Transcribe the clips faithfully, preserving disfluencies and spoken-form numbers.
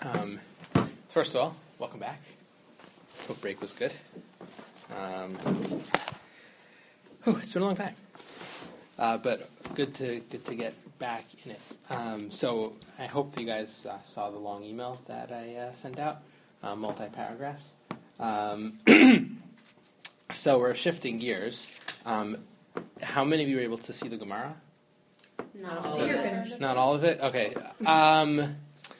Um, first of all, welcome back. Hope break was good. Um, whew, it's been a long time, uh, but good to good to get back in it. Um, so I hope you guys uh, saw the long email that I uh, sent out, uh, multi paragraphs. Um, so we're shifting gears. Um, how many of you were able to see the Gemara? Not all of it. Not all of it? Okay. Um,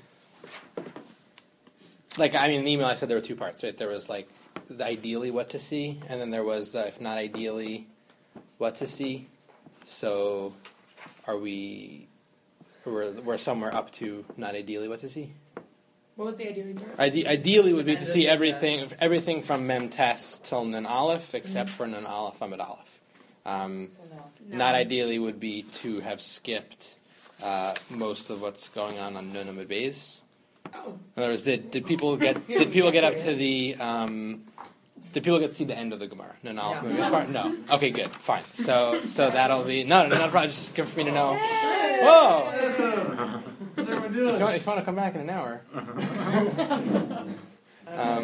like, I mean, in the email I said there were two parts, right? There was, like, the ideally what to see, and then there was the, if not ideally, what to see. So, are we, we're, we're somewhere up to not ideally what to see? What would the ideally be? Ide- ideally would be to see everything everything from Mem Tes till Nun Aleph, except for Nun Aleph Amid Aleph. Um, So no. Not ideally would be to have skipped uh, most of what's going on on Nun Amid Beis. Oh. In other words, did, did people get did people get up to the um, did people get to see the end of the Gemara? Nun Aleph Amid Beis part? No. Okay, good, fine. So so that'll be no, no, not a problem. Just good for me to know. Whoa! If you, want, if you want to come back in an hour. um,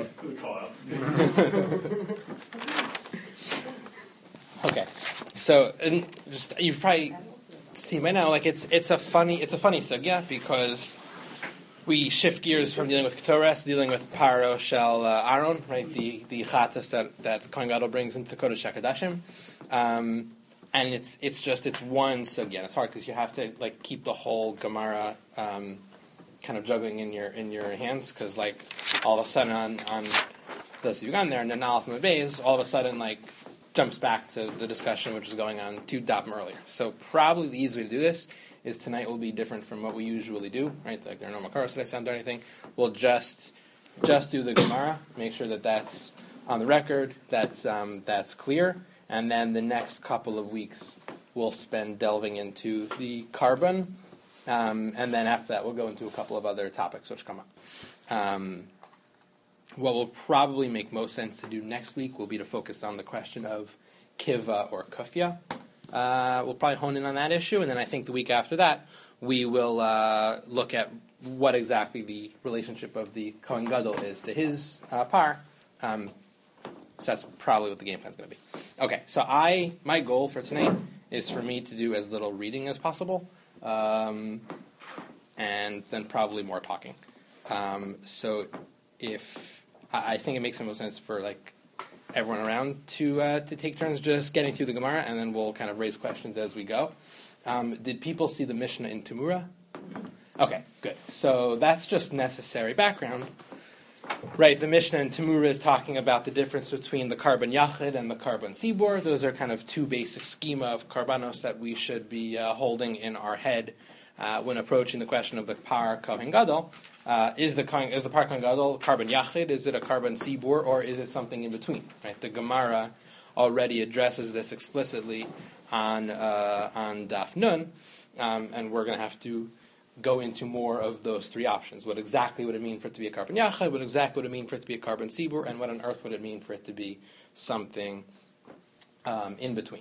okay, so and just you've probably seen by now, like it's it's a funny it's a funny sugya because we shift gears from dealing with Ketores to dealing with Paro Shel uh, Aaron, right? The the chatas that that Kohen Gadol brings into Kodesh HaKodashim. Um, And it's it's just it's one sugya. It's hard because you have to like keep the whole Gemara um, kind of juggling in your in your hands because like all of a sudden on, on those of you gone there and then Aleph Amid Beis, all of a sudden like jumps back to the discussion which was going on two dapim earlier. So probably the easy way to do this is tonight will be different from what we usually do. Right, like there are no makaros that I sound or anything. We'll just just do the Gemara, make sure that that's on the record, that's um, that's clear. And then the next couple of weeks we'll spend delving into the carbon, um, and then after that we'll go into a couple of other topics which come up. Um, what will probably make most sense to do next week will be to focus on the question of kiva or kufya. Uh, we'll probably hone in on that issue, and then I think the week after that we will uh, look at what exactly the relationship of the Kohen Gadol is to his uh, par. Um, So that's probably what the game plan is going to be. Okay, so I my goal for tonight is for me to do as little reading as possible, um, and then probably more talking. Um, so if I I think it makes the most sense for like everyone around to uh, to take turns just getting through the Gemara, and then we'll kind of raise questions as we go. Um, did people see the Mishnah in Tamura? Okay, good. So that's just necessary background. Right, the Mishnah in Tamura is talking about the difference between the carbon yachid and the carbon sibor. Those are kind of two basic schema of karbanos that we should be uh, holding in our head uh, when approaching the question of the par kohen gadol. Uh, is the is the par kohen gadol carbon yachid? Is it a carbon sibor, or is it something in between? Right, the Gemara already addresses this explicitly on uh, on Daf Nun, um, and we're going to have to go into more of those three options. What exactly would it mean for it to be a carbon yachid? What exactly would it mean for it to be a carbon sibur? And what on earth would it mean for it to be something um, in between?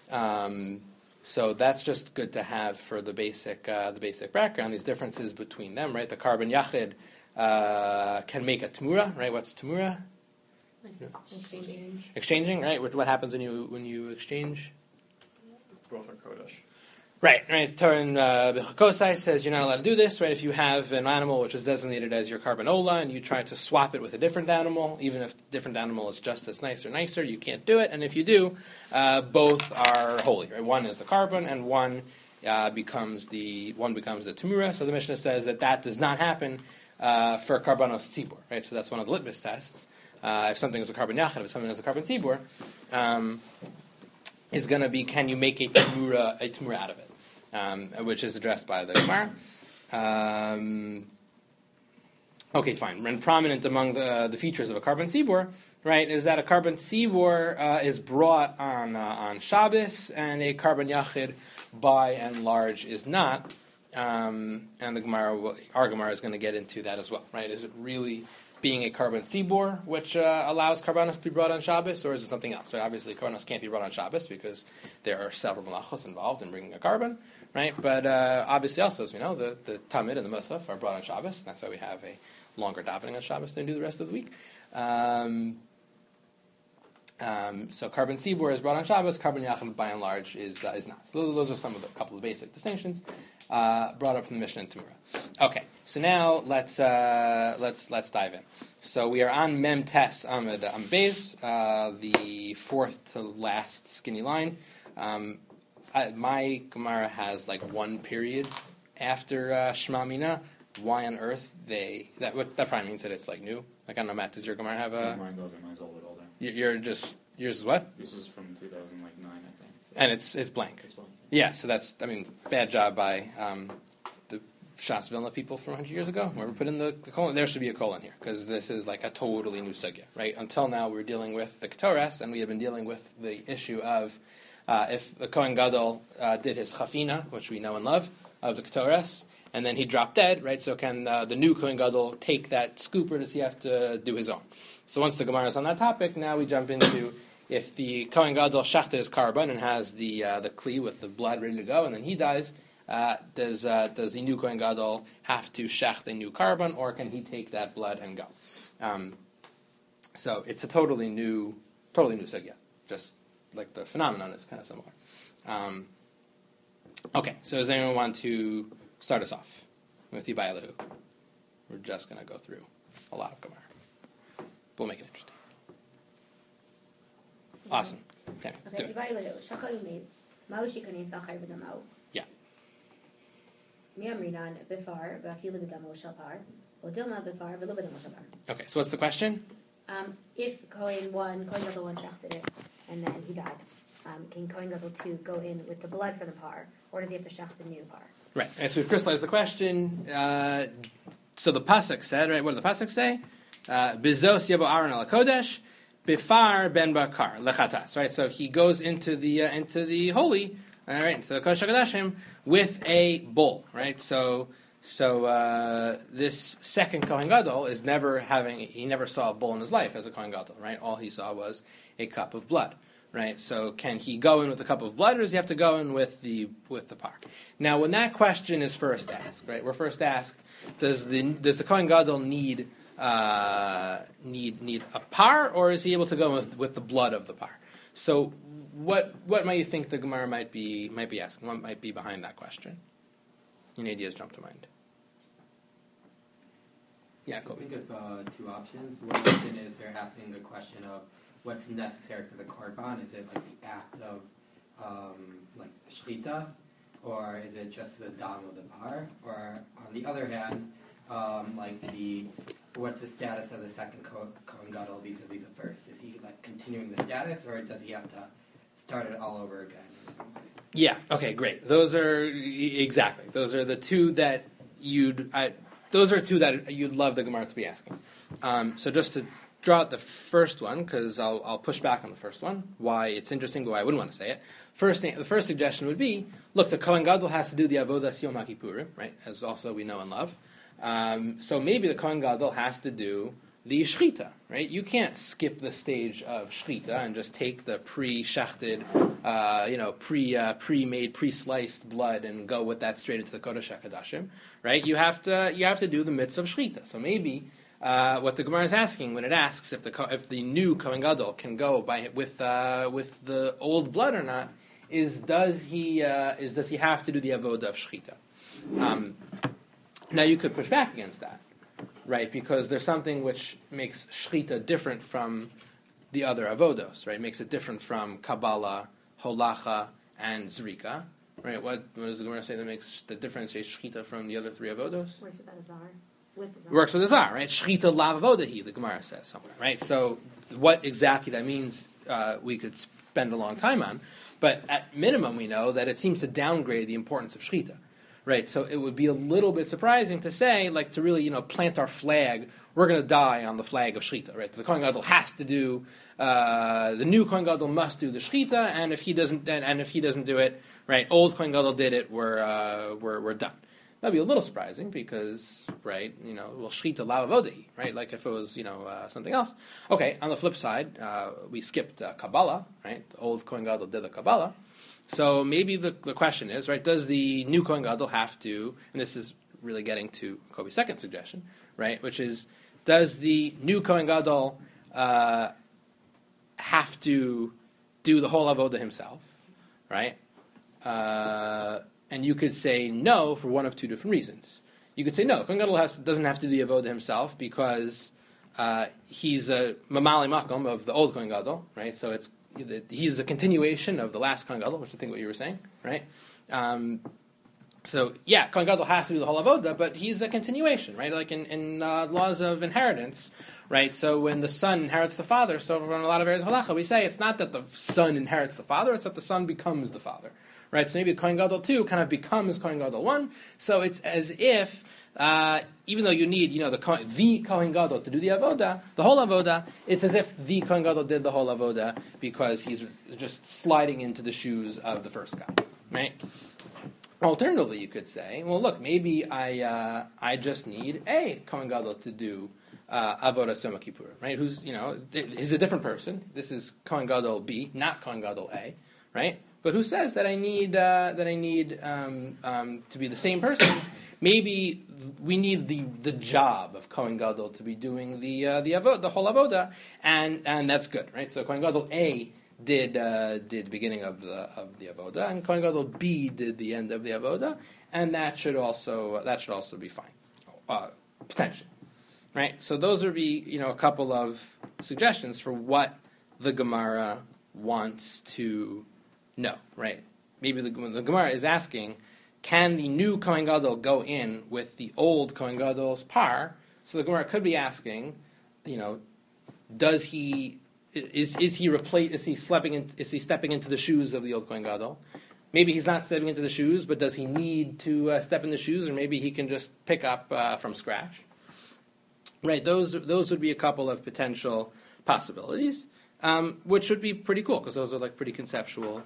Um, so that's just good to have for the basic uh, the basic background. These differences between them, right? The carbon yachid uh, can make a tamura, right? What's tamura? Exchanging. Exchanging, right? What, what happens when you when you exchange? Both are Kodesh. Right, right. Torah in uh, Bechakosai says you're not allowed to do this, right? If you have an animal which is designated as your carbon ola and you try to swap it with a different animal, even if the different animal is just as nice or nicer, you can't do it. And if you do, uh, both are holy, right? One is the carbon and one uh, becomes the one becomes the tamura. So the Mishnah says that that does not happen uh, for karbanos tzibur, right? So that's one of the litmus tests. Uh, if something is a carbon yachid, if something is a carbon tzibur, um, is going to be can you make a tamura a tamura out of it? Um, which is addressed by the Gemara. Um, okay, fine. And prominent among the, uh, the features of a carbon sibor, right, is that a carbon sibor uh, is brought on uh, on Shabbos, and a carbon yachid, by and large, is not. Um, and the Gemara, will, our Gemara is going to get into that as well, right? Is it really being a carbon sibor, which uh, allows karbanos to be brought on Shabbos, or is it something else? Right? Obviously, karbanos can't be brought on Shabbos because there are several malachos involved in bringing a carbon. right? But uh, obviously, also as we know, the the Tamid and the Musaf are brought on Shabbos. That's why we have a longer davening on Shabbos than we do the rest of the week. Um, um, so carbon Sibor is brought on Shabbos. Carbon Yachid, by and large, is uh, is not. So those, those are some of the couple of basic distinctions uh, brought up from the Mishnah and Tamura. Okay, so now let's uh, let's let's dive in. So we are on Mem Tes Amid Am Beis, uh, the fourth to last skinny line. Um, I, my Gemara has like one period after uh, Shema Mina. Why on earth they that what, that probably means that it's like new. Like I don't know, Matt, does your Gemara have a? Mine goes, mine's a little bit older. You're just yours is what? This is from two thousand nine, I think. And it's it's blank. It's blank. Yeah, so that's I mean bad job by um, the Shas Vilna people from one hundred years ago. Whoever put in the, the colon, there should be a colon here because this is like a totally new sugya, right? Until now we were dealing with the Ketores, and we have been dealing with the issue of uh, if the Kohen Gadol uh, did his chafina, which we know and love, of the Ketores, and then he dropped dead, right? So can uh, the new Kohen Gadol take that scoop, or does he have to do his own? So once the Gemara is on that topic, now we jump into if the Kohen Gadol shachted his carbon and has the uh, the kli with the blood ready to go, and then he dies, uh, does uh, does the new Kohen Gadol have to shecht a new carbon, or can he take that blood and go? Um, so it's a totally new, totally new sugya. Just like the phenomenon is kind of similar. Um, okay, so does anyone want to start us off with Yibayelu? We're just going to go through a lot of Gemara. We'll make it interesting. Awesome. Okay, do it. Yeah. Okay, so what's the question? Um, if Kohen one, Kohen Gadol one shachted it, and then he died, um, can Kohen Gadol two go in with the blood for the par, or does he have to shach the new par? Right. And so we've crystallized the question. Uh, so the pasuk said, right? What did the pasuk say? Bizos yebo Aaron al kodesh, bifar ben bakar lechatas. Right. So he goes into the uh, into the holy, all right, into the kodesh hakodashim with a bull. Right. So so uh, this second Kohen Gadol is never having. He never saw a bull in his life as a Kohen Gadol. Right. All he saw was a cup of blood. Right. So can he go in with a cup of blood, or does he have to go in with the with the par? Now, when that question is first asked, right, we're first asked, does the does the Kohen Gadol need Uh, need need a par, or is he able to go with, with the blood of the par? So, what what might you think the Gemara might be might be asking? What might be behind that question? Any ideas jump to mind? Yeah, I Kobe. think of uh, two options. One option is they're asking the question of what's necessary for the korban. Is it like the act of um, like shchita, or is it just the dam of the par? Or on the other hand, um, like the what's the status of the second Kohen Gadol vis-a-vis the first? Is he like continuing the status, or does he have to start it all over again? Yeah. Okay. Great. Those are exactly. Those are the two that you'd. I, those are two that you'd love the Gemara to be asking. Um, so just to draw out the first one, because I'll, I'll push back on the first one. Why it's interesting, but why I wouldn't want to say it. First thing, the first suggestion would be: look, the Kohen Gadol has to do the avodas Yom HaKippurim, right? As also we know and love. Um, so maybe the Kohen Gadol has to do the shchita, right? You can't skip the stage of shchita and just take the pre-shachted, uh, you know, pre uh, pre-made, pre-sliced blood and go with that straight into the Kodesh HaKodashim, right? You have to you have to do the mitzvah of shchita. So maybe uh, what the Gemara is asking when it asks if the if the new Kohen Gadol can go by with uh, with the old blood or not is does he uh, is does he have to do the avodah of shchita? Um, Now you could push back against that, right? Because there's something which makes shchita different from the other avodos, right? Makes it different from Kabbalah, Holacha, and Zrika, right? What, what does the Gemara say that makes the differentiates shchita from the other three avodos? Works with the Azar. With the Zar. Works with the Zar, right? Shchita lav avodahi, the Gemara says somewhere, right? So what exactly that means, uh, we could spend a long time on, but at minimum we know that it seems to downgrade the importance of shchita. Right, so it would be a little bit surprising to say, like, to really, you know, plant our flag. We're going to die on the flag of shchita, right? The Kohen Gadol has to do, uh, the new Kohen Gadol must do the shchita, and if he doesn't, and, and if he doesn't do it, right, old Kohen Gadol did it, we're uh, we're we're done. That'd be a little surprising because, right, you know, well, shchita la avodahi, right? Like if it was, you know, uh, something else. Okay, on the flip side, uh, we skipped uh, Kabbalah, right? The old Kohen Gadol did the Kabbalah. So maybe the, the question is, right, does the new Kohen Gadol have to, and this is really getting to Kobe's second suggestion, right, which is, does the new Kohen Gadol uh, have to do the whole avoda himself, right? Uh, and you could say no for one of two different reasons. You could say no, Kohen Gadol has, doesn't have to do the avoda himself because uh, he's a mamali makom of the old Kohen Gadol, right? So it's he's a continuation of the last Kohen Gadol, which I think what you were saying, right? Um, so yeah, Kohen Gadol has to do the whole avoda, but he's a continuation, right? Like in, in uh, laws of inheritance, right? So when the son inherits the father, so in a lot of areas of halacha, we say it's not that the son inherits the father, it's that the son becomes the father, right? So maybe Kohen Gadol two kind of becomes Kohen Gadol one. So it's as if uh, even though you need, you know, the Kohen, the Kohen Gadol to do the avoda, the whole avoda, it's as if the Kohen Gadol did the whole avoda because he's just sliding into the shoes of the first guy, right? Alternatively, you could say, well, look, maybe I uh, I just need a Kohen Gadol to do uh, avodas Yom Kippur, right? Who's, you know, th- he's a different person. This is Kohen Gadol B, not Kohen Gadol A, right? But who says that I need uh, that I need um, um, to be the same person? Maybe we need the, the job of Kohen Gadol to be doing the uh, the avo- the whole avoda, and and that's good, right? So Kohen Gadol A did uh, did the beginning of the of the avoda, and Kohen Gadol B did the end of the avoda, and that should also that should also be fine, uh, potentially, right? So those would be, you know, a couple of suggestions for what the Gemara wants to know, right? Maybe the, the Gemara is asking, can the new Kohen Gadol go in with the old Kohen Gadol's par? So the Gemara could be asking, you know, does he is is he replace is he stepping in, is he stepping into the shoes of the old Kohen Gadol? Maybe he's not stepping into the shoes, but does he need to uh, step in the shoes, or maybe he can just pick up uh, from scratch? Right. Those those would be a couple of potential possibilities. Um, which would be pretty cool because those are like pretty conceptual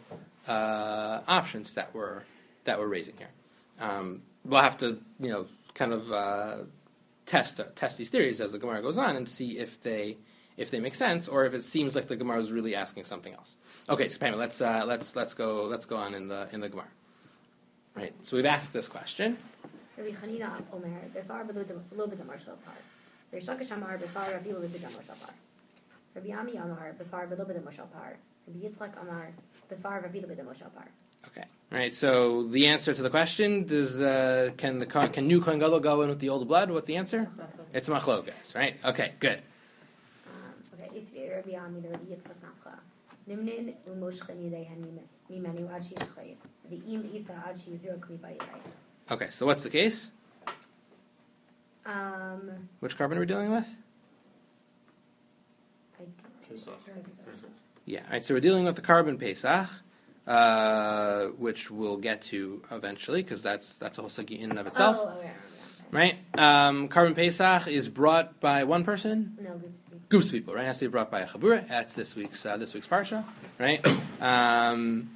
uh, options that we're that we're raising here. Um, we'll have to, you know, kind of uh, test uh, test these theories as the Gemara goes on and see if they if they make sense or if it seems like the Gemara is really asking something else. Okay, so Pamela, let's uh, let's let's go let's go on in the in the Gemara. Right. So we've asked this question. Rabbi Chanina Omer, befar below the marshal part. Rabbi Shaka Shamar, befar Rabbi below the marshal part. Rabbi Ami Amar, befar below the marshal part. Rabbi Yitzchak Amar, befar Rabbi below the marshal part. Okay. All right. So the answer to the question: Does uh, can the can new Kohen Gadol go in with the old blood? What's the answer? It's machlokas, right? Okay. Good. Um, okay. Isvi Rabbi Ami Rabbi Yitzchak Nafcha. Nimnin umoshchen yidehen mimenu ad shishchayiv. V'im isa ad shizuruk mibayilei. Okay. So what's the case? Um. Which carbon are we dealing with? I Pesach. Yeah, all right, so we're dealing with the carbon Pesach, uh, which we'll get to eventually, because that's that's a whole sugi in and of itself. Oh, oh yeah, yeah. Right? Um, carbon Pesach is brought by one person? No, groups of people. Groups of people, right? It has to be brought by a chabura. That's this week's uh, this week's parsha, right? Um,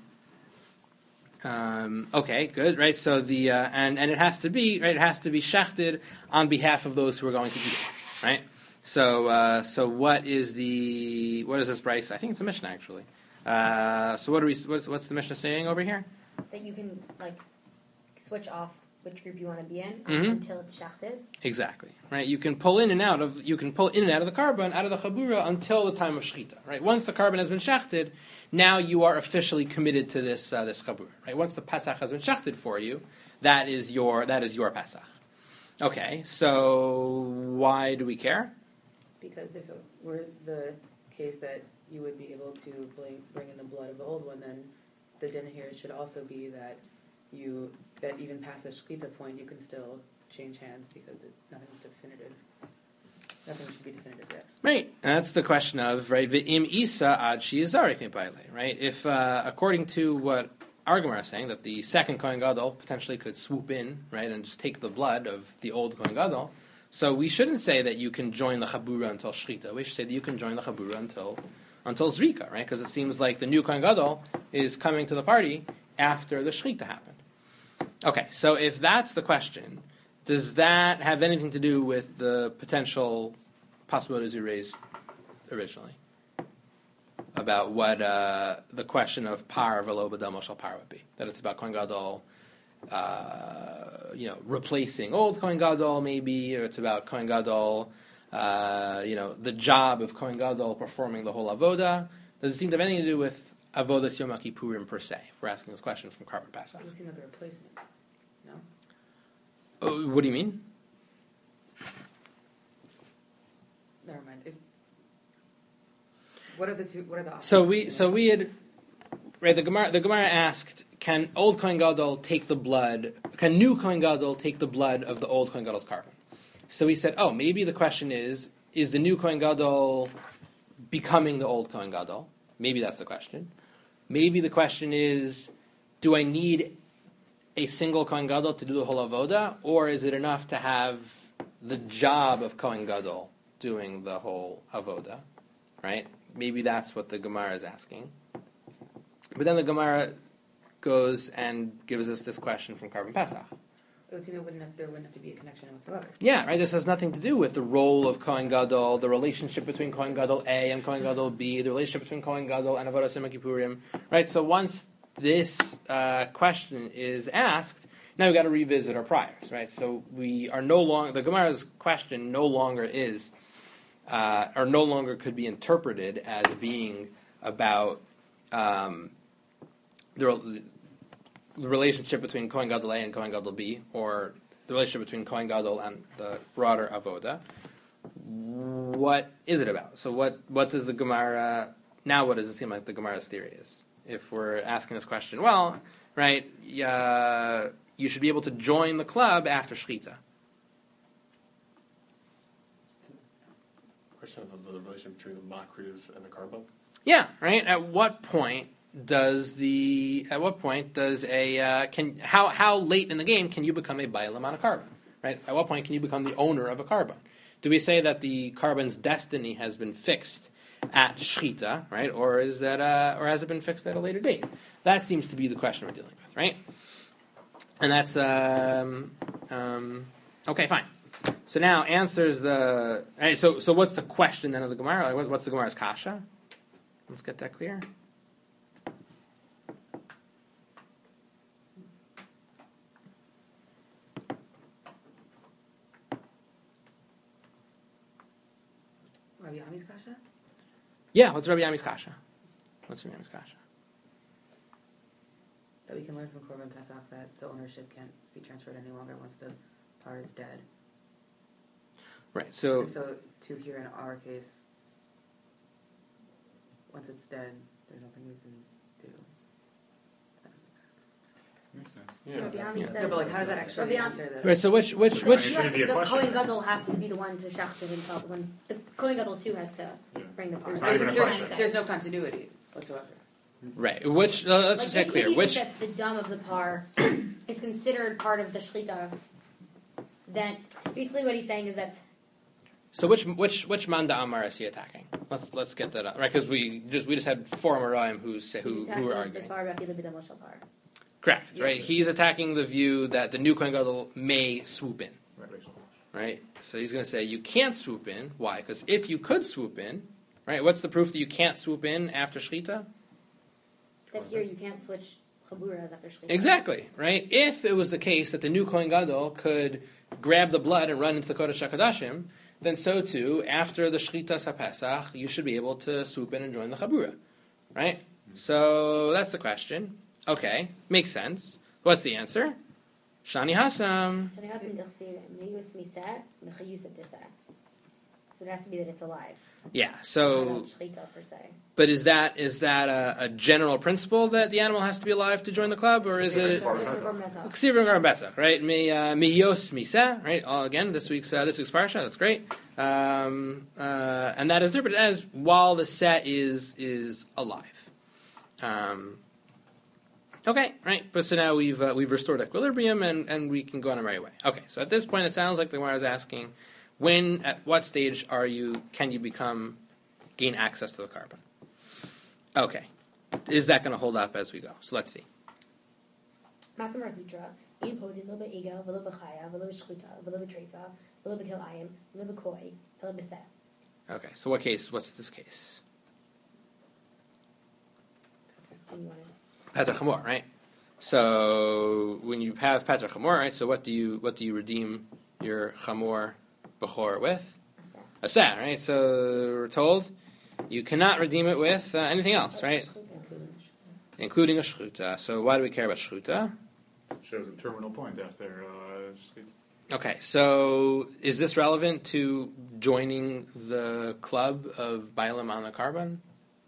um, okay, good, right? So the uh, and and it has to be right. It has to be shechted on behalf of those who are going to eat it, right? So, uh, so what is the what is this Bryce? I think it's a Mishnah actually. Uh, so, what are we? What's, what's the Mishnah saying over here? That you can like switch off which group you want to be in Mhm. until it's shechted. Exactly, right? You can pull in and out of you can pull in and out of the carbon, out of the chabura until the time of shechita, right? Once the carbon has been shechted, now you are officially committed to this uh, this chabura, right? Once the Pesach has been shechted for you, that is your that is your Pesach. Okay, so why do we care? Because if it were the case that you would be able to bring, bring in the blood of the old one, then the din here should also be that you that even past the shkita point, you can still change hands because it, nothing's definitive. Nothing should be definitive yet. Right, and that's the question of right. V'im isa ad shiyazarik mipayle. Right, if uh, according to what our Gemara is saying that the second Kohen Gadol potentially could swoop in, right, and just take the blood of the old Kohen Gadol. So we shouldn't say that you can join the Chabura until Shechita. We should say that you can join the Chabura until until Zrika, right? Because it seems like the new Kohen Gadol is coming to the party after the Shechita happened. Okay, so if that's the question, does that have anything to do with the potential possibilities you raised originally? about what uh, the question of par v'lo b'dam moshel par would be. That it's about Kohen Gadol, uh, you know, replacing old Kohen Gadol maybe, or it's about Kohen Gadol, uh, you know, the job of Kohen Gadol performing the whole avoda. Does it seem to have anything to do with avodas Yom Kippurim per se? If we're asking this question from Karban Pesach. It would seem like a replacement. No? Oh, what do you mean? Never mind. If, what are the two? What are the options? So we, so we had, right? The Gemara, the Gemara asked, can old Kohen Gadol take the blood? Can new Kohen Gadol take the blood of the old Kohen Gadol's carbon? So we said, oh, maybe the question is, is the new Kohen Gadol becoming the old Kohen Gadol? Maybe that's the question. Maybe the question is, do I need a single Kohen Gadol to do the whole avoda, or is it enough to have the job of Kohen Gadol doing the whole avoda, right? Maybe that's what the Gemara is asking. But then the Gemara goes and gives us this question from Karban Pesach. It would seem it wouldn't have, there wouldn't have to be a connection whatsoever. Yeah, right. This has nothing to do with the role of Kohen Gadol, the relationship between Kohen Gadol A and Kohen Gadol B, the relationship between Kohen Gadol and Avodas Yom Kippurim, right? So once this uh, question is asked, now we've got to revisit our priors, right? So we are no longer, the Gemara's question no longer is, uh, or no longer could be interpreted as being about um, the, the relationship between Kohen Gadol A and Kohen Gadol B, or the relationship between Kohen Gadol and the broader Avoda. What is it about? So what, what does the Gemara, now what does it seem like the Gemara's theory is? If we're asking this question, well, right, uh, you should be able to join the club after Shechita. Question of the relationship between the Makriv and the Karban. Yeah, right. At what point does the at what point does a uh, can how how late in the game can you become a Bailam on a carbon? Right. At what point can you become the owner of a carbon? Do we say that the carbon's destiny has been fixed at Shechita, right, or is that uh, or has it been fixed at a later date? That seems to be the question we're dealing with, right? And that's um, um, okay. Fine. So now answers the right, so so what's the question then of the Gemara? Like what, what's the Gemara's kasha? Let's get that clear. Rabbi Ami's kasha? Yeah, what's Rabbi Ami's kasha? What's Rabbi Ami's kasha? That we can learn from Korban Pesach that the ownership can't be transferred any longer once the par is dead. Right, so... And so, to here in our case, once it's dead, there's nothing we can do. That doesn't make sense. Makes sense. Rabbi Ami Yeah. says, No, but like, how does that actually Rabbi Ami- answer the... Right, so which... which, So which you Should have it be to- a the question? Kohen Gadol has to be the one to shachted himself. When the Kohen Gadol too has to Yeah. bring the part. There's, Not there's, even a there's, question. there's no continuity whatsoever. right, which... Uh, let's Like, just get if- clear. if you Which... think that the dam of the par is considered part of the shechita, then basically what he's saying is that So which which which Manda Amar is he attacking? Let's let's get that up, right? Because we just we just had four Amoraim who say, who he's who were attacking arguing. the far Rafi Lebida Moshe par. Correct, Yeah. right? He's attacking the view that the new Kohen Gadol may swoop in, Right. right? So he's going to say you can't swoop in. Why? Because if you could swoop in, right? What's the proof that you can't swoop in after Shechita? That here you can't switch chaburas after shechita. Exactly, right? If it was the case that the new Kohen Gadol could grab the blood and run into the Kodesh HaKodashim, then so too, after the Shechita HaPesach, you should be able to swoop in and join the Chabura, right? So that's the question. Okay, makes sense. What's the answer? Shani Hasam. Shani Hasim Dachsir, Meyus Misat, Mechayusat Disat. So it has to be that it's alive. Yeah. So, Not shechita per se. but is that is that a, a general principle that the animal has to be alive to join the club, or is it? Ksiv and Besach, right? Mi uh, miyos misa, right? All again, this week's uh, this week's parsha. That's great, um, uh, and that is interpreted as while the set is is alive. Um, okay, right. But so now we've uh, we've restored equilibrium, and, and we can go on our merry way. Okay, so at this point, it sounds like the Gemara is asking, when at what stage are you? Can you become gain access to the carbon? Okay, is that going to hold up as we go? So let's see. Masamar Sutra, in Podin, Loba Ega, Veloba Chaya, Veloba Shchita, Veloba Trefa, Veloba Kilayim, Veloba Koi, Veloba Set. Okay, so what case? What's this case? Then you want Petra Chamor, right? So when you have Petra Chamor, right? So what do you what do you redeem your Chamor Bechor with? to A seh, right? So we're told you cannot redeem it with uh, anything else, right? Including a shchuta. So why do we care about shchuta? Shows a terminal point after. Uh, sleep. Okay, so is this relevant to joining the club of Bailam on the carbon?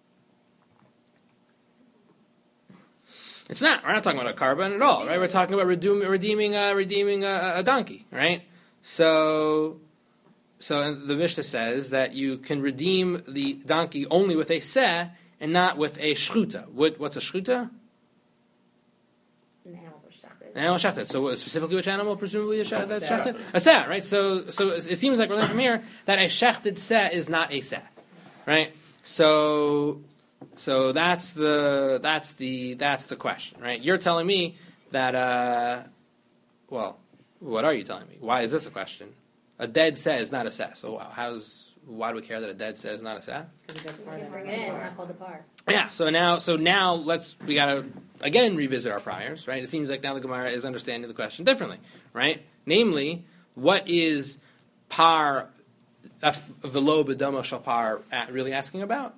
It's not. We're not talking about a carbon at all, right? We're talking about redeem, redeeming, uh, redeeming a, a donkey, right? So, so the Mishnah says that you can redeem the donkey only with a seh and not with a shchuta. What, what's a shchuta? an animal was shechted. Animal shechted. So what- specifically, which animal presumably is shechted? A That's seh. shechted. A seh, right? So, so it seems like we're learning from here that a shechted seh is not a seh, right? So, so that's the that's the that's the question, right? You're telling me that. Uh, well, what are you telling me? Why is this a question? A dead seh is not a seh. So wow, how's why do we care that a dead seh is not a seh? Because that's You part can of bring it. it in. It's not called a par. Yeah, so now, so now let's we gotta again revisit our priors, right? It seems like now the Gemara is understanding the question differently, right? Namely, what is par velo b'dama shal par at- really asking about?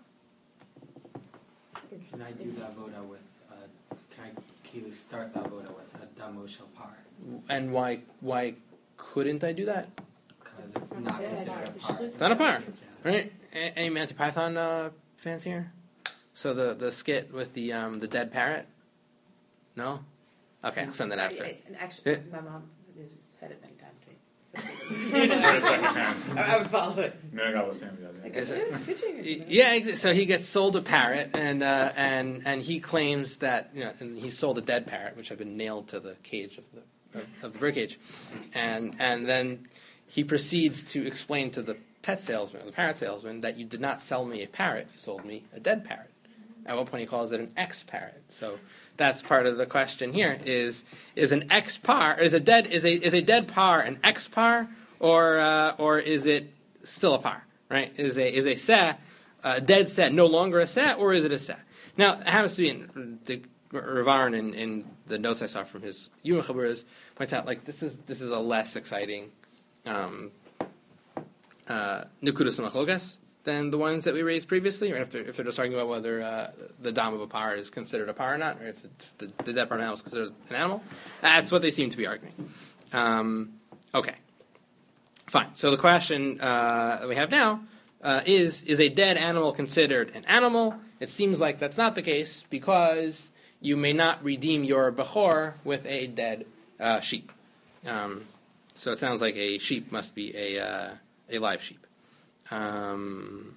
Can I do the avoda with? Uh, can I can you start the avoda with a damo shapar? And why why couldn't I do that? Because it's not considered a par. It's not a par, right? A- Any Monty Python uh, fans here? So the, the skit with the um, the dead parrot? No? Okay, I'll send that after. I- I- and Actually, Yeah. my mom has said it many times to me. Wait a second, man. I I would follow it. No, I got what's name guys. Like, Is it it- was pitching or something. Yeah, ex- so he gets sold a parrot, and uh, and and he claims that you know, and he sold a dead parrot, which had been nailed to the cage of the of, of the birdcage, and and then he proceeds to explain to the pet salesman, or the parrot salesman, that you did not sell me a parrot, you sold me a dead parrot. At one point, he calls it an ex-parrot. So that's part of the question here: is is an ex-par, is a dead is a is a dead par an ex-par, or uh, or is it still a par? Right? Is a is a seh, a dead seh, no longer a seh, or is it a seh? Now it happens to be in the Ravaran in, in the notes I saw from his Yuma Chaburas points out like this is this is a less exciting um, uh, Nukudas and Machlokas than the ones that we raised previously, right? If they're, if they're just arguing about whether uh, the dam of a par is considered a par or not, or if the, the, the dead part of an animal is considered an animal. That's what they seem to be arguing. Um, okay. Fine. So the question uh, that we have now uh, is, is a dead animal considered an animal? It seems like that's not the case because you may not redeem your bechor with a dead uh, sheep. Um, so it sounds like a sheep must be a, uh, a live sheep. Um,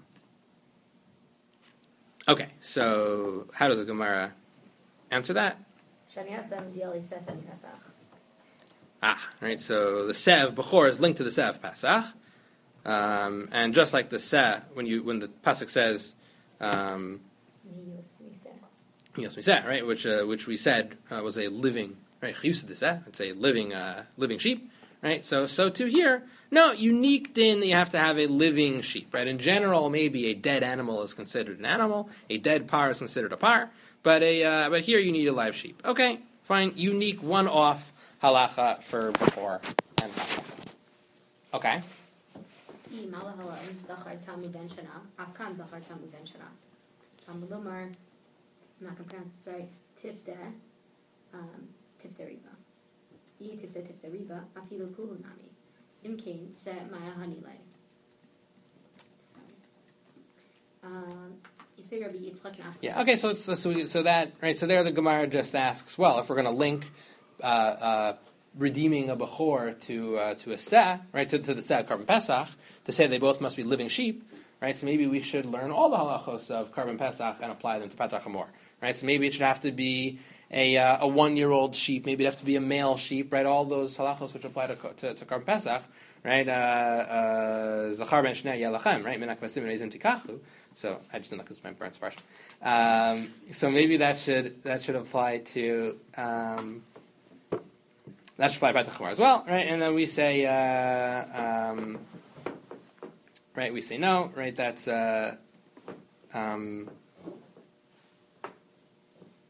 okay, so how does the Gemara answer that? Shani Hasem Diali Seth and Pesach. Ah, right. So the sev bechor is linked to the sev pasach, um, and just like the seh, when you when the pasuk says um, Yos Miseh, right, which uh, which we said uh, was a living right chiyusa deseh, it's a living uh, living sheep, right? So so to here, no, unique din that you have to have a living sheep, right? In general, maybe a dead animal is considered an animal, a dead par is considered a par, but a uh, but here you need a live sheep. Okay, fine, unique one-off halacha for before and pasach. Okay. I malahala zachar tamu ben shana. Afkan zachar tamu ben shana. Amalumar. I'm not gonna pronounce this right. Tifte. Um, tifte riba. I tifte tifte riba. Afilu kuhu nami. Imkain se maya hanile. Um. Yeah. Okay. So it's so we, so that right. So there, the Gemara just asks, well, if we're going to link uh, uh, redeeming a bechor to uh, to a seh, right, to, to the seh of carbon pesach, to say they both must be living sheep, right? So maybe we should learn all the halachos of carbon pesach and apply them to Patach Hamor, right? So maybe it should have to be a uh, a one year old sheep. Maybe it have to be a male sheep, right? All those halachos which apply to to, to carbon pesach, right? Zachar ben shnei yelachem, right? Minak vasim reizim tikachu. So I just didn't look at my burnt sparsh. Um So maybe that should that should apply to um, that should apply to Patach Hamor as well, right? And then we say uh, um, right. We say no, right? That's uh, um,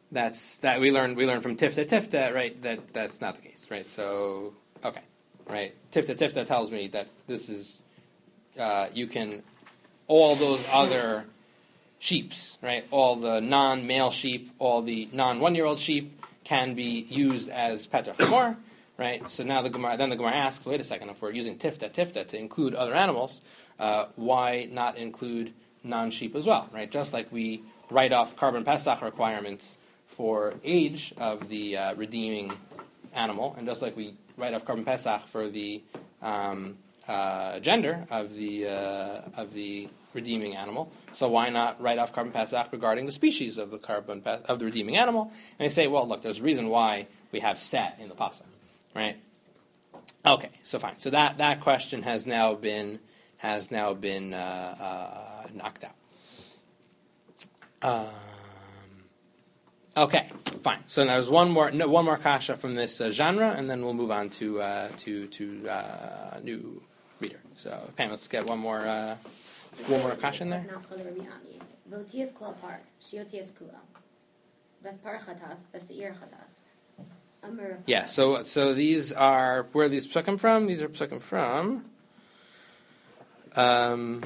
that's that we learned we learned from Tifta Tifta, right? That that's not the case, right? So okay, right? Tifta Tifta tells me that this is uh, you can all those other sheeps, right? All the non-male sheep, all the non-one-year-old sheep can be used as Peter Chamor, right? So now the Gemara, then the Gemara asks, wait a second, if we're using Tifta Tifta to include other animals, uh, why not include non-sheep as well, right? Just like we write off carbon Pesach requirements for age of the uh, redeeming animal, and just like we write off carbon Pesach for the um, uh, gender of the uh, of the redeeming animal, so why not write off carbon Pesach regarding the species of the carbon Pes- of the redeeming animal? And they say, well, look, there's a reason why we have set in the pasuk, right? Okay, so fine. So that, that question has now been has now been uh, uh, knocked out. Um, okay, fine. So there's one more no, one more kasha from this uh, genre, and then we'll move on to uh, to to uh, new reader. So Pam, let's get one more uh, one more kasha in there. Votias kol par, shiotias kula. Vespar chatas, veseir chatas. Amr. Yeah. So so these are where are these psukim from? These are psukim from. Um,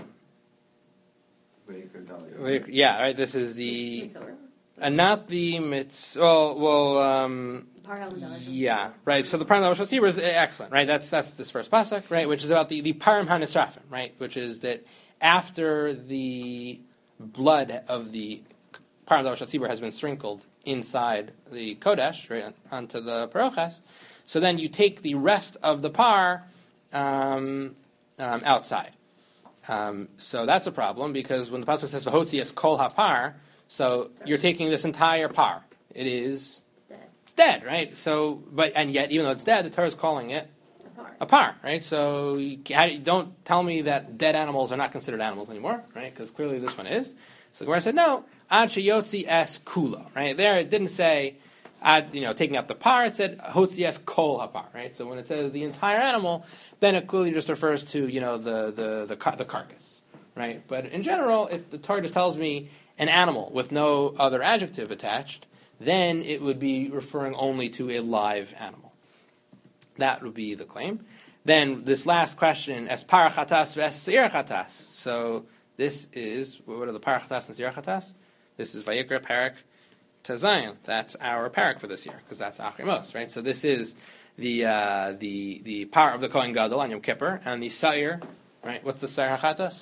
yeah, right. This is the uh, not the mitzvah. Well, well, um, yeah, right. So the param Lavashot is excellent, right? That's that's this first pasuk, right, which is about the the param hanisrafim, right, which is that after the blood of the param Lavashot has been sprinkled inside the kodesh, right, onto the parochas, so then you take the rest of the par um, um, outside. Um, so that's a problem because when the pasuk says "V'hotzias kol hapar," so you're taking this entire par. It is It's dead. it's dead, right? So, but and yet, even though it's dead, the Torah is calling it A par. a par, right? So you, ca- don't tell me that dead animals are not considered animals anymore, right? Because clearly this one is. So the Gemara said no. Ad sheyotzi es kula, right? There it didn't say, ad, you know, taking out the par. It said hotzi es kol hapar, right? So when it says the entire animal, then it clearly just refers to, you know, the the the, car- the carcass, right? But in general, if the Torah just tells me an animal with no other adjective attached, then it would be referring only to a live animal. That would be the claim. Then this last question, es parachatas ves seirachatas. So this is, what are the parachatas and seirachatas? This is Vayikra Parak Tazayin. That's our parak for this year, because that's Achrimos, right? So this is the uh, the the power of the Kohen Gadol on Yom Kippur, and the Sa'ir, right? What's the Sa'ir HaChatas?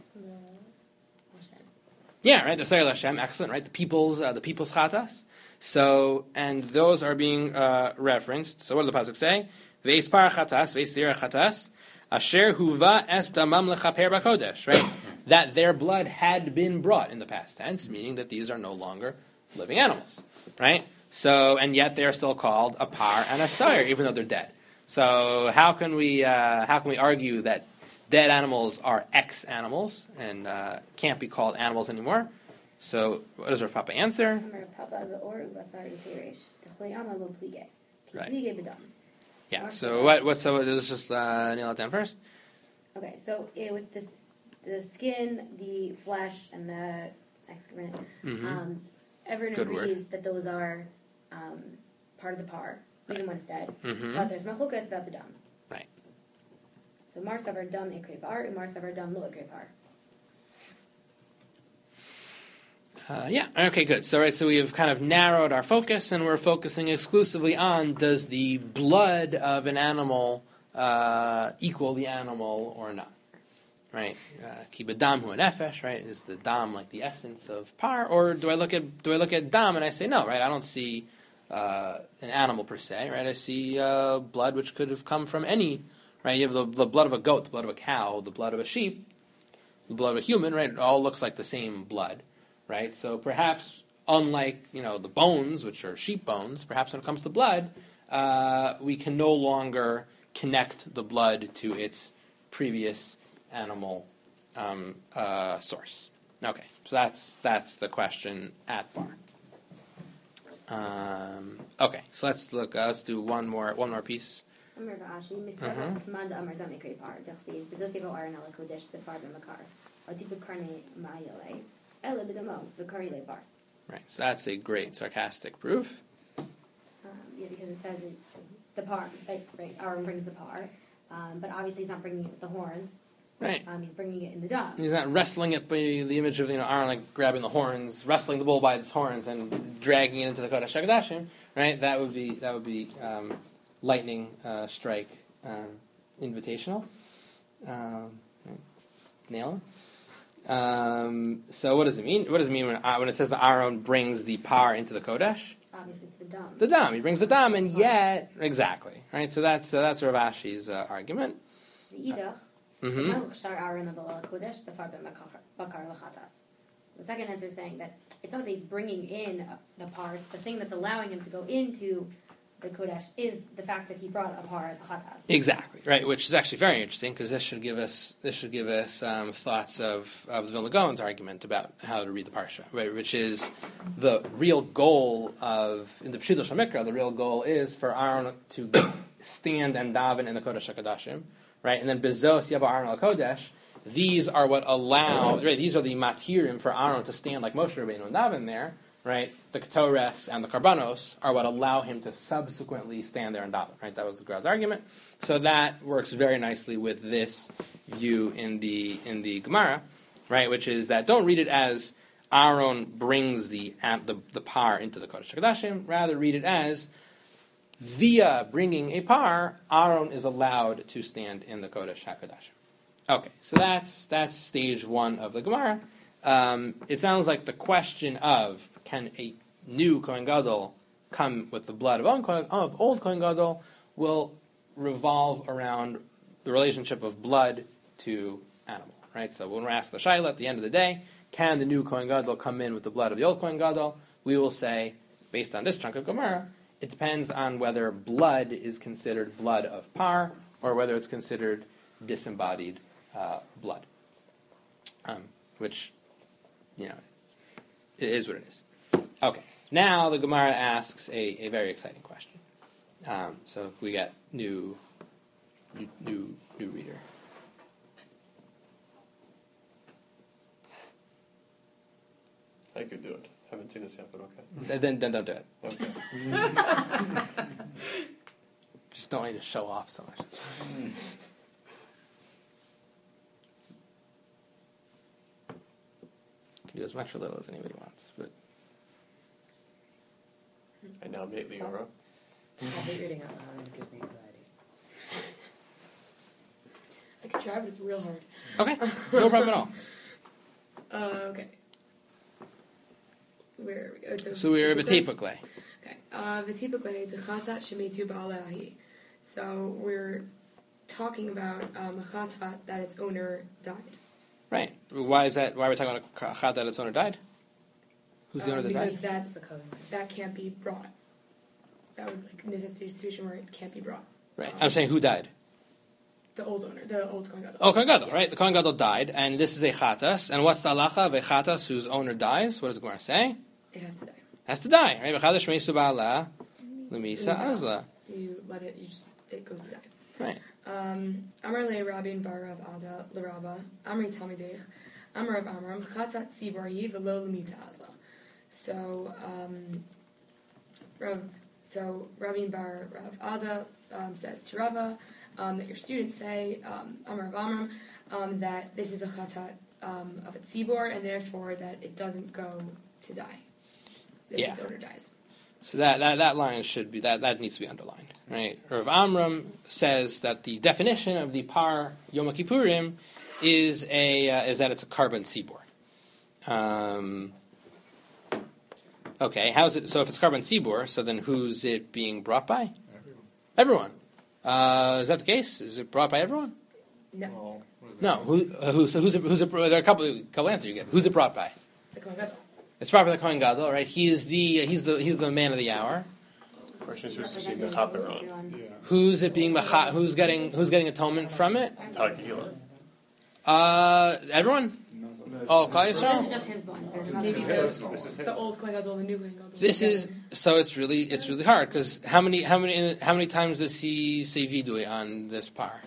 Yeah, right. The Sa'ir Hashem, excellent, right? The people's uh, the people's Chatas. So, and those are being uh, referenced. So, what does the pasuk say? Ve'espar Chatas, ve'sir Chatas, asher huva es damam lechaper b'kodesh, right? That their blood had been brought in the past tense, meaning that these are no longer living animals, right? So, and yet they are still called a par and a sire, even though they're dead. So, how can we uh, how can we argue that dead animals are ex animals and uh, can't be called animals anymore? So, what does our Papa answer? Right. Yeah. So, what? What? So, let's just uh, nail it down first. Okay, so it, with this, the skin, the flesh, and the excrement, Mm-hmm. um, everyone Good word. agrees that those are um, part of the par, even when it's dead. Mm-hmm. But there's machlokas about the dam. Right. So mar savar dam ikre par, and mar savar dam lo ikre par. Uh, yeah. Okay. Good. So, right. So we have kind of narrowed our focus, and we're focusing exclusively on does the blood of an animal uh, equal the animal or not? Right. Kiba dam hu nefesh. Right. Is the dam like the essence of par, or do I look at do I look at dam and I say no? Right. I don't see uh, an animal per se. Right. I see uh, blood which could have come from any. Right. You have the, the blood of a goat, the blood of a cow, the blood of a sheep, the blood of a human. Right. It all looks like the same blood. Right, so perhaps unlike, you know, the bones, which are sheep bones, perhaps when it comes to blood, uh, we can no longer connect the blood to its previous animal um, uh, source. Okay, so that's that's the question at bar. Um, okay, so let's look. Uh, let's do one more one more piece. Amar v'ashi, misava, command amar dam ikre par, dechsiv, bezosevo aran ala kodesh, befar b'makar, adibu karne ma'ayale, ele b'damo, v'kari le par. Right. So that's a great sarcastic proof. Um, yeah, because it says it's the par, right, right, Aaron brings the par, um, but obviously he's not bringing it with the horns. Right. Um, he's bringing it in the dam. He's not wrestling it by the image of, you know, Aaron like grabbing the horns, wrestling the bull by its horns and dragging it into the Kodesh HaKodashim. Right. That would be that would be um, lightning uh, strike um, invitational. Um, right. Nail it. Um, so what does it mean? What does it mean when, uh, when it says that Aaron brings the par into the Kodesh? Obviously, it's the dam. The dam. He brings the dam, and yet exactly right. So that's uh, that's Rav Ashi's uh, argument. Either. Mm-hmm. The second answer is saying that it's not that he's bringing in uh, the parts. The thing that's allowing him to go into the Kodesh is the fact that he brought a par as a chatas. Exactly right, which is actually very interesting because this should give us this should give us um, thoughts of of the Vilna Gaon's argument about how to read the parsha, right? Which is the real goal of in the Pshuto Shamikra. The real goal is for Aaron to stand and daven in the Kodesh Hakadashim, right? And then bezos yava Aaron al Kodesh. These are what allow, right? These are the matirim for Aaron to stand like Moshe Rabbeinu and daven there, right? The ketores and the karbanos are what allow him to subsequently stand there and daven, right? That was the Gra's argument. So that works very nicely with this view in the in the Gemara, right? Which is that don't read it as Aaron brings the the, the par into the Kodesh HaKodashim. Rather, read it as via bringing a par, Aaron is allowed to stand in the Kodesh HaKodashim. Okay, so that's that's stage one of the Gemara. Um, it sounds like the question of can a new Kohen Gadol come with the blood of old Kohen, of old Kohen Gadol will revolve around the relationship of blood to animal, right? So when we're asked the Shaila at the end of the day, can the new Kohen Gadol come in with the blood of the old Kohen Gadol? We will say, based on this chunk of Gemara, it depends on whether blood is considered blood of par or whether it's considered disembodied uh, blood, um, which, you know, it is what it is. Okay, now the Gemara asks a, a very exciting question. Um, so we got new, new, new, new reader. I could do it. Haven't seen this yet, but okay. Then, then don't do it. Okay. Just don't need to show off so much. Can do as much or little as anybody wants, but I nominate Leora. I hate reading out loud and it gives me anxiety. I could try, but it's real hard. okay, no problem at all. Uh, okay. Where are we? Oh, so So we're V'tipukle. V'tipukle. Okay. Uh, V'tipukle d'chatat shemetu ba'alahi. So we're talking about um, a chatat that its owner died. Right. Why is that? Why are we talking about a chat that its owner died? Who's the Um, owner that because died? that's The covenant. that can't be brought. That would like necessitate a situation where it can't be brought. Right. I'm saying who died? The old owner, the old Kohen Gadol. Oh, Kohen Gadol, right? The Kohen Gadol died, and this is a chatas. And what's the halacha? Vechatas whose owner dies. What does the Gemara say? It has to die. Has to die, right? V'chadash meisu ba'ala l'misa azla. You let it. You just it goes to die. Right. Um, Amar le Rabin bar Rav Ada l'Rabba Amri Talmidech Amar Rav Amram Chatat Tzibor Yi v'lo l'mita azla. So um, Rav so Rabin bar Rav Ada um, says to Rava um, that your students say um, Amar Rav Amram um, that this is a chatat um, of a tzibor and therefore that it doesn't go to die if Yeah. its owner dies. So that, that, that line should be, that, that needs to be underlined, right? Rav Amram says that the definition of the par Yom Kippurim is a, uh, is that it's a carbon tzibor. Um, okay, how's it, so if it's carbon tzibor, so then who's it being brought by? Everyone. Everyone. Uh, is that the case? Is it brought by everyone? No, Well, what is No. that? Who, uh, who, so who's it, who's it, there are a couple, couple answers you get. Who's it brought by? the Kohen Gadol. It's brought by the Kohen Gadol, right? He is the, he's the, he's the man of the hour. The question is who's Representing seeing the chaper on? everyone. Yeah. Who's it being, mecha- who's getting, who's getting atonement from it? Tagila. Uh, everyone? Oh, Klal This is Yisrael? just his one. There's Maybe another. This is- this is The old Kohen Gadol, the new Kohen Gadol. This is, so it's really, it's really hard, because how many, how many, how many times does he say vidui on this par?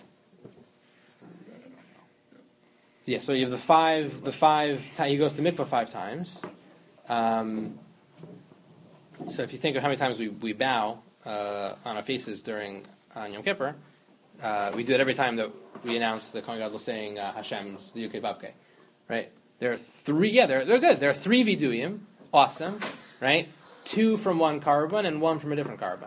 Yeah, so you have the five, the five, ti- he goes to mikvah five times. Um, so if you think of how many times we, we bow uh, on our faces during on Yom Kippur, uh, we do it every time that we announce the Kohen Gadol saying uh, Hashem's the Yukei Vavkei, right? There are three, yeah, they're, they're good. There are three viduyim, awesome, right? Two from one carbon and one from a different carbon.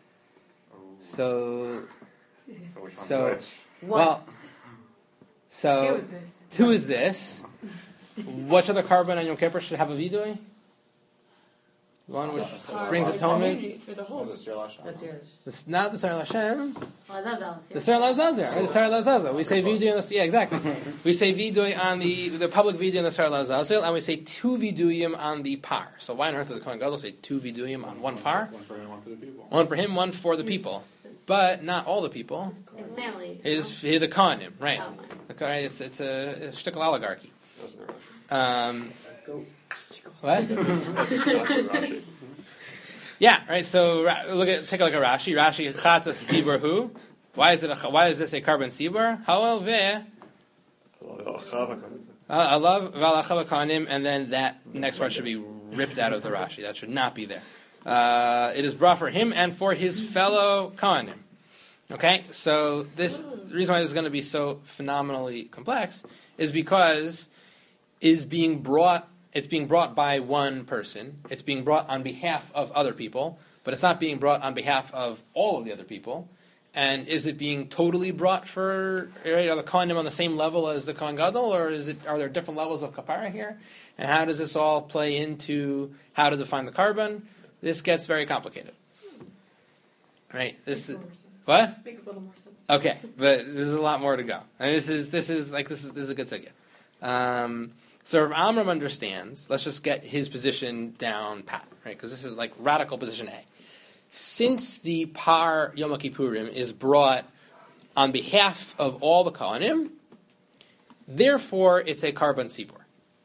So, So which one's so which? well, so Two is this. two is this. Which other carbon on Yom Kippur should have a vidui? One which Uh, brings for the atonement. community, for the Oh, whole. the Sir Lashem. That's yours. It's not the Sar Lashem. Well, that's all. The Sar Lazazer. Right? The Sar Lazazel. We say vidui on the yeah exactly. We say vidui on the the public vidui on the Sar Lazazel, and we say two viduyim on the par. So why on earth does the Kohen Gadol say two viduyim on one par? One for him, one for the people. One for him, one for the people, but not all the people. His family. Is the Kohanim, right? Oh, The Kohen- It's it's a, a shtickle oligarchy. That's in the Rashi. Um, Go. what? That's not the Rashi. Yeah, right. So ra- look at take a look at Rashi. Rashi chatas sibur hu. Why is it? A, why is this a carbon sibur? Hawel ve alav v'alachav kanim, and then that next part should be ripped out of the Rashi. That should not be there. Uh, it is brought for him and for his fellow kanim. Okay, so this the reason why this is going to be so phenomenally complex is because is being brought. It's being brought by one person. It's being brought on behalf of other people, but it's not being brought on behalf of all of the other people. And is it being totally brought for, right, are the Kohanim on the same level as the Kohen Gadol, or is it, are there different levels of kapara here? And how does this all play into how to define the carbon? This gets very complicated. Right? This is, what? Makes a little more sense. Okay, but there's a lot more to go. And this is this is like this is this is a good sugya. Um, so if Amram understands, let's just get his position down pat, right? Because this is like radical position A. Since the par Yom Kippurim is brought on behalf of all the Kohanim, therefore it's a carbon sibur.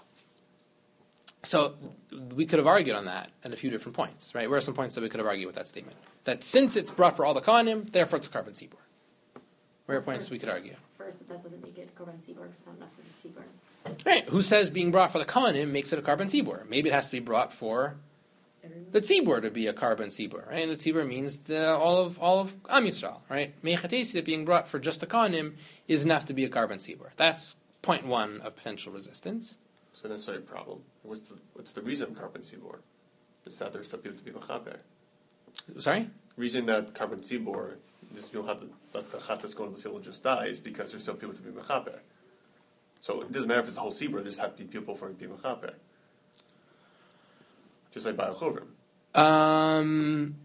So we could have argued on that at a few different points, right? Where are some points that we could have argued with that statement? That since it's brought for all the Kohanim, therefore it's a carbon sibur. Where are points we could argue? First, that, that doesn't make it Korban Tzibur, because not enough of Tzibur. Right. Who says being brought for the Kohanim makes it a carbon sibur? Maybe it has to be brought for the tzibur to be a carbon sibur, right? And the tzibur means the, all of all of Am Yisrael, right? Meichatesi, that being brought for just the Kohanim is enough to be a carbon sibur. That's point one of potential resistance. So that's not a problem. What's the, what's the reason of carbon sibor? It's that there's some people to be mechaber. Sorry? Reason that carbon sibor, just you don't have to let the chatas go into the field and just die, is because there's still people to be mechaber. So it doesn't matter if it's a whole sibor. There's have to be people for it to be mechaber. Just like Baal Chovrim. Um.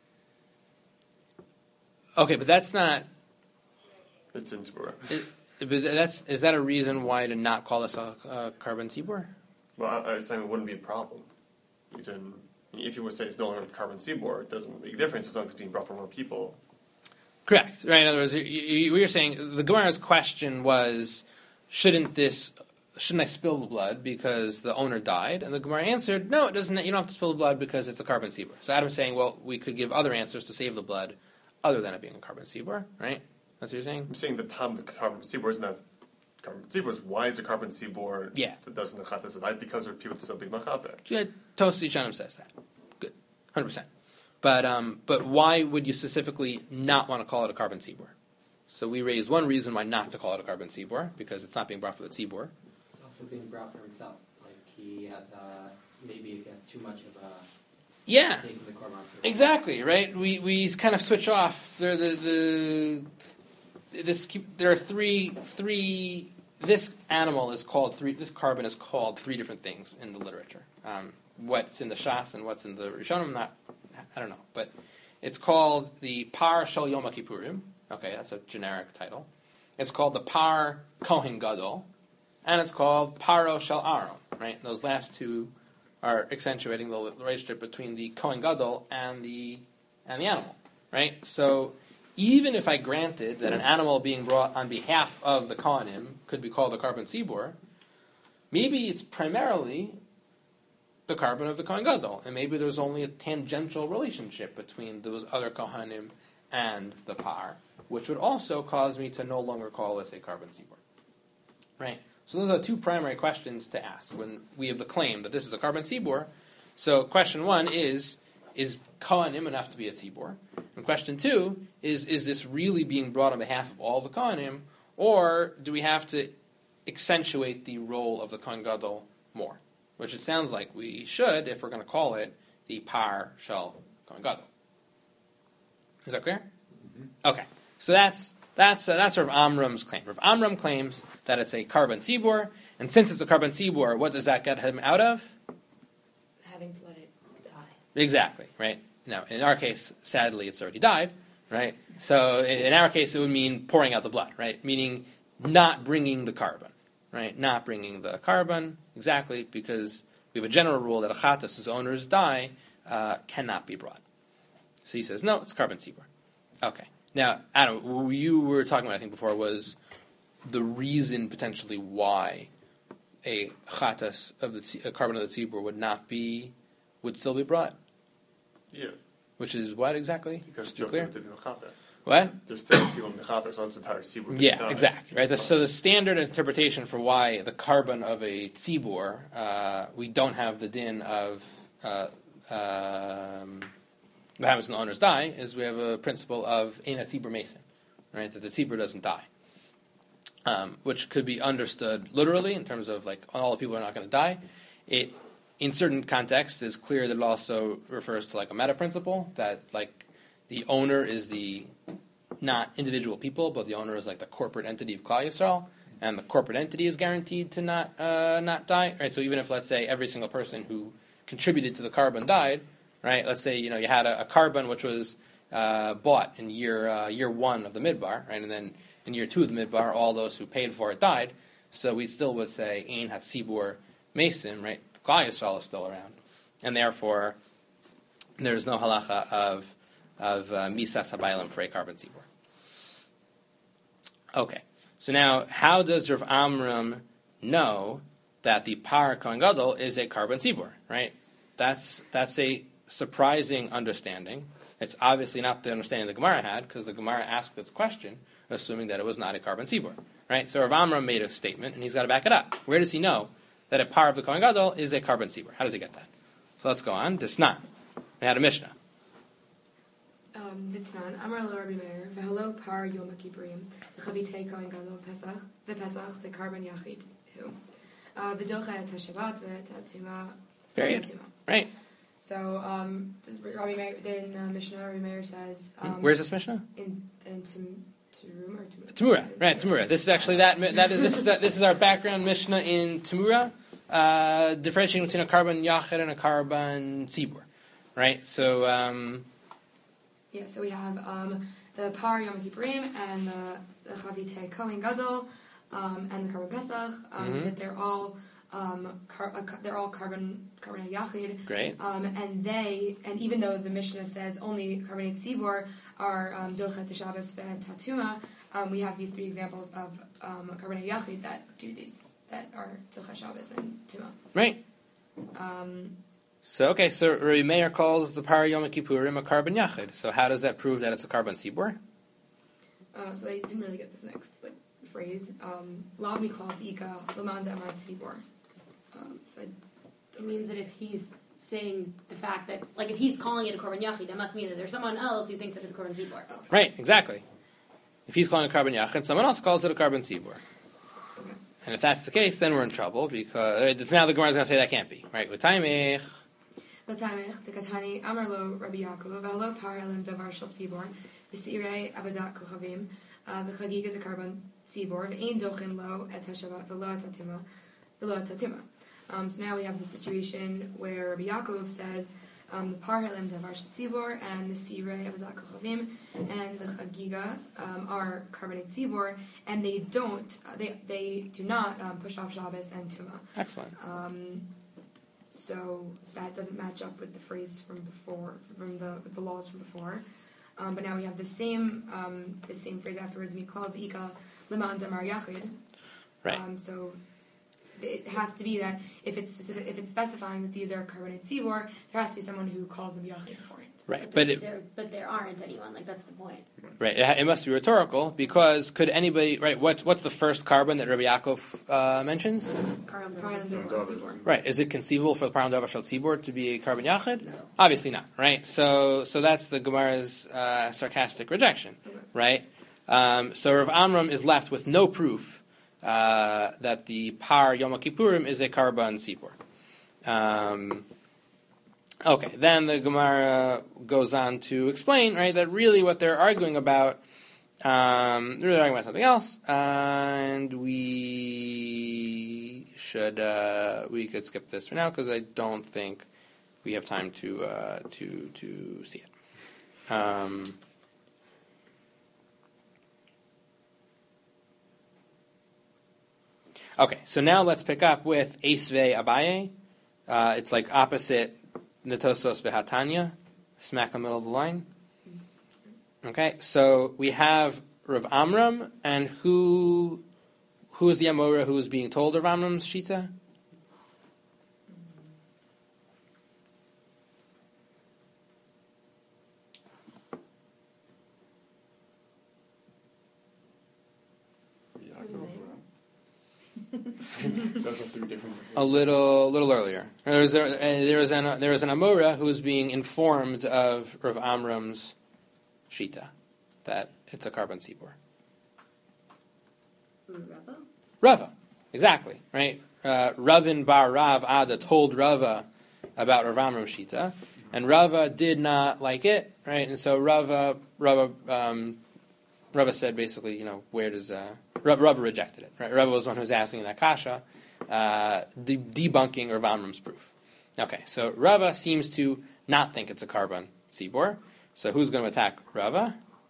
Okay, but that's not. It's in Tzibur. It, but that's is that a reason why to not call this a, a carbon sibur? Well, I, I was saying it wouldn't be a problem. You can, if you were to say it's no longer carbon sibor, it doesn't make a difference as long as it's being brought from more people. Correct. Right. In other words, you, you, we were saying the Gemara's question was, shouldn't this, shouldn't I spill the blood because the owner died? And the Gemara answered, no, it doesn't. You don't have to spill the blood because it's a carbon sibur. So Adam's saying, well, we could give other answers to save the blood, other than it being a carbon sibur, right? That's what you're saying. I'm saying the time the carbon sibor isn't that carbon sibor is why is a carbon sibor Yeah. that doesn't the chatas die because there are people that still be mechaber. Good. Tosi Shanam says that. Good. one hundred percent. But um, but why would you specifically not want to call it a carbon sibur? So we raised one reason why not to call it a carbon sibur, because it's not being brought for the tzibur. It's also being brought for himself. Like he has, uh, maybe he has too much of a Yeah. taking the korban. for himself. Exactly, right? We we kind of switch off. There the the this there are three three. This animal is called three. This carbon is called three different things in the literature. Um, what's in the Shas and what's in the Rishonim, not I don't know, but it's called the Par Shel Yom Kippurim. Okay, that's a generic title. It's called the Par Kohen Gadol, and it's called Paro Shel Aaron. Right, those last two are accentuating the relationship between the Kohen Gadol and the and the animal, right? So even if I granted that an animal being brought on behalf of the Kohanim could be called a carbon sibur, maybe it's primarily the carbon of the Kohen Gadol, and maybe there's only a tangential relationship between those other Kohanim and the par, which would also cause me to no longer call this a carbon sibur, right? So those are two primary questions to ask when we have the claim that this is a carbon sibur. So question one is, is Kohanim enough to be a tzibor? And question two is, is this really being brought on behalf of all the Kohanim, or do we have to accentuate the role of the Kohen Gadol more? Which it sounds like we should, if we're going to call it the Par Shel Kohen Gadol. Is that clear? Mm-hmm. Okay, so that's that's uh, that's sort of Amram's claim. Rav Amram claims that it's a carbon tzibor, and since it's a carbon tzibor, what does that get him out of? Having to let it die. Exactly, right? Now, in our case, sadly, it's already died, right? So in, in our case, it would mean pouring out the blood, right? Meaning not bringing the carbon, right? Not bringing the carbon, exactly, because we have a general rule that a chatas, whose owners die, uh, cannot be brought. So he says, no, it's carbon tzibor. Okay. Now, Adam, what you were talking about, I think, before was the reason potentially why a chatas of the a carbon of the tzibor would not be, would still be brought. Yeah. Which is what exactly? Because Just to be clear. to be mechaper. What? There's still people mechaper, so it's entire tzibur. Yeah, exactly. Right. The, so the standard interpretation for why the carbon of a tzibor, uh, we don't have the din of uh, um, what happens when the owners die, is we have a principle of in a tzibur mason, right? That the tzibur doesn't die, um, which could be understood literally in terms of like all the people are not going to die. It in certain contexts is clear that it also refers to like a meta principle that like the owner is the not individual people, but the owner is like the corporate entity of Klal Yisrael, and the corporate entity is guaranteed to not uh, not die. Right. So even if let's say every single person who contributed to the carbon died, right? Let's say you know you had a, a carbon which was uh, bought in year uh, year one of the midbar, right, and then in year two of the midbar, all those who paid for it died. So we still would say Ein Hatzibur Mason, right? Klal Yisrael is still around, and therefore there is no halacha of of uh, misas habaylim for a carbon tzibur. Okay, so now how does Rav Amram know that the par Kohen Gadol is a carbon tzibur? Right, that's that's a surprising understanding. It's obviously not the understanding the Gemara had, because the Gemara asked this question assuming that it was not a carbon tzibur. Right, so Rav Amram made a statement, and he's got to back it up. Where does he know that a par of the Kohen Gadol is a carbon tzibur? How does he get that? So let's go on. Desnan. We had a Mishnah. Um, Ditznan, Amar lo Rabbi Meir, v'halo par Yom HaKippurim, v'chavitei Kohen Gadol Pesach, v'Pesach te carbon yachid hu. V'docha et HaShabbat v'et HaTuma. Period. Right. So, um, this Rabbi Meir, in uh, Mishnah, Rabbi Meir says... Um, Where's this Mishnah? In, in Tum, Turum or Tumura? Tamura, right, Tamura. This is actually that, that is, this is that, this is our background Mishnah in Tamura, uh, differentiating between a carbon yachid and a carbon tzibur. Right, so... Um, Yeah, so we have um, the Par Yom Kippurim and the, the Chavitei Kohen Gadol um, and the Carbon Pesach. Um, mm-hmm. That they're all um, car- uh, they're all carbon carbon yachid. Great. Um, and they and even though the Mishnah says only carbon tzibur are um, docha teshabas ve'tatuma, um, we have these three examples of um, carbon yachid that do these that are docha shabbos and tuma. Right. Um, So, okay, so Rabbi Meir calls the Par Yom Kippurim a carbon yachid. So how does that prove that it's a carbon tzibur? uh, so I didn't really get this next like, phrase. Um, Lav miklal tika l'man amar tzibur. Um, so I It means that if he's saying the fact that, like, if he's calling it a korban yachid, that must mean that there's someone else who thinks that it's korban tzibur. Oh. Right, exactly. If he's calling it a carbon yachid, someone else calls it a carbon tzibur. Okay. And if that's the case, then we're in trouble, because now the Gemara is going to say that can't be. Right, with taimich. L'taimich dekatani amar lo Rabbi Yaakov v'halo par elim davar shel tzibur v'sirei abadat kochavim v'chagiga de carbon tzibur v'ein dochin lo et hashabat v'lo et hatuma v'lo et hatuma. Um, so now we have the situation where Rabbi Yaakov says um, the par elim davar shel tzibur and the sirei abadat kochavim and the chagiga um, are carbon tzibur, and they don't uh, they they do not um, push off Shabbos and Tuma. Excellent. Um, So that doesn't match up with the phrase from before, from the with the laws from before. Um, but now we have the same um, the same phrase afterwards. Miklal ika leman damar yachid. Right. Um, so it has to be that if it's specific, if it's specifying that these are carbonate tzibor, there has to be someone who calls them yachid before it. Right, But, but there, it, there, but there aren't anyone. Like that's the point. right, it, it must be rhetorical because could anybody right? What what's the first carbon that Rabbi Yaakov uh, mentions? Karam Karam doesn't doesn't see see one. Right, is it conceivable for the Param Davar Shel Tzibor to be a carbon yachid? No. Obviously not. Right, so so that's the Gemara's uh, sarcastic rejection. Right, um, so Rav Amram is left with no proof uh, that the Par Yom Kippurim is a carbon tzibor. Um, Okay, then the Gemara goes on to explain, right, that really what they're arguing about, um, they're really arguing about something else, and we should, uh, we could skip this for now because I don't think we have time to, uh, to, to see it. Um, okay, so now let's pick up with Esvei Abaye. Uh, it's like opposite Netosos v'Hatanya, smack in the middle of the line. Okay, so we have Rav Amram, and who who is the Amora who is being told Rav Amram's Shita? A little, little earlier. There was a, uh, there was an there was an Amora who was being informed of Rav Amram's Shita, that it's a carbon tzibor. Rava? Rava, exactly, right? Uh, Ravin bar Rav Ada told Rava about Rav Amram's Shita, and Rava did not like it, right? And so Rava, Rava, um, Rava said basically, you know, where does uh, Rava, Rava rejected it, right? Rava was the one who was asking that kasha, uh, de- debunking Rav Amram's proof. Okay, so Rava seems to not think it's a carbon tzibor. So who's going to attack Rava?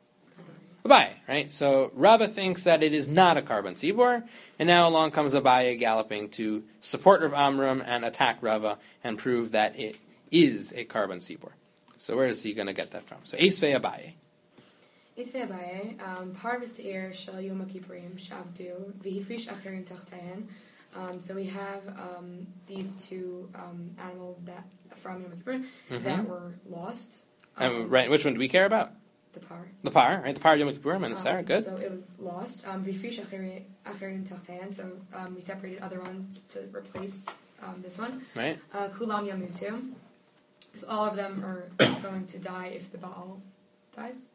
Abaye, right? So Rava thinks that it is not a carbon tzibor, and now along comes Abaye galloping to support Rav Amram and attack Rava and prove that it is a carbon tzibor. So where is he going to get that from? So Esvei Abaye. Esvei Abaye, um, par v'seir shel Yom Kippurim shavdu v'hifrish acherim tachtayan. Um, so we have um, these two um, animals that from Yom Kippur Mhm. that were lost. Um, Um, right, which one do we care about? The par. The par, right? The par Yom Kippurim and the Sarah, Um, good. So it was lost. Um, V'hifrish acherim acherim tachtayan. So um, we separated other ones to replace um, this one. Right? Uh, Kulam yamutu. So all of them are going to die if the Baal dies.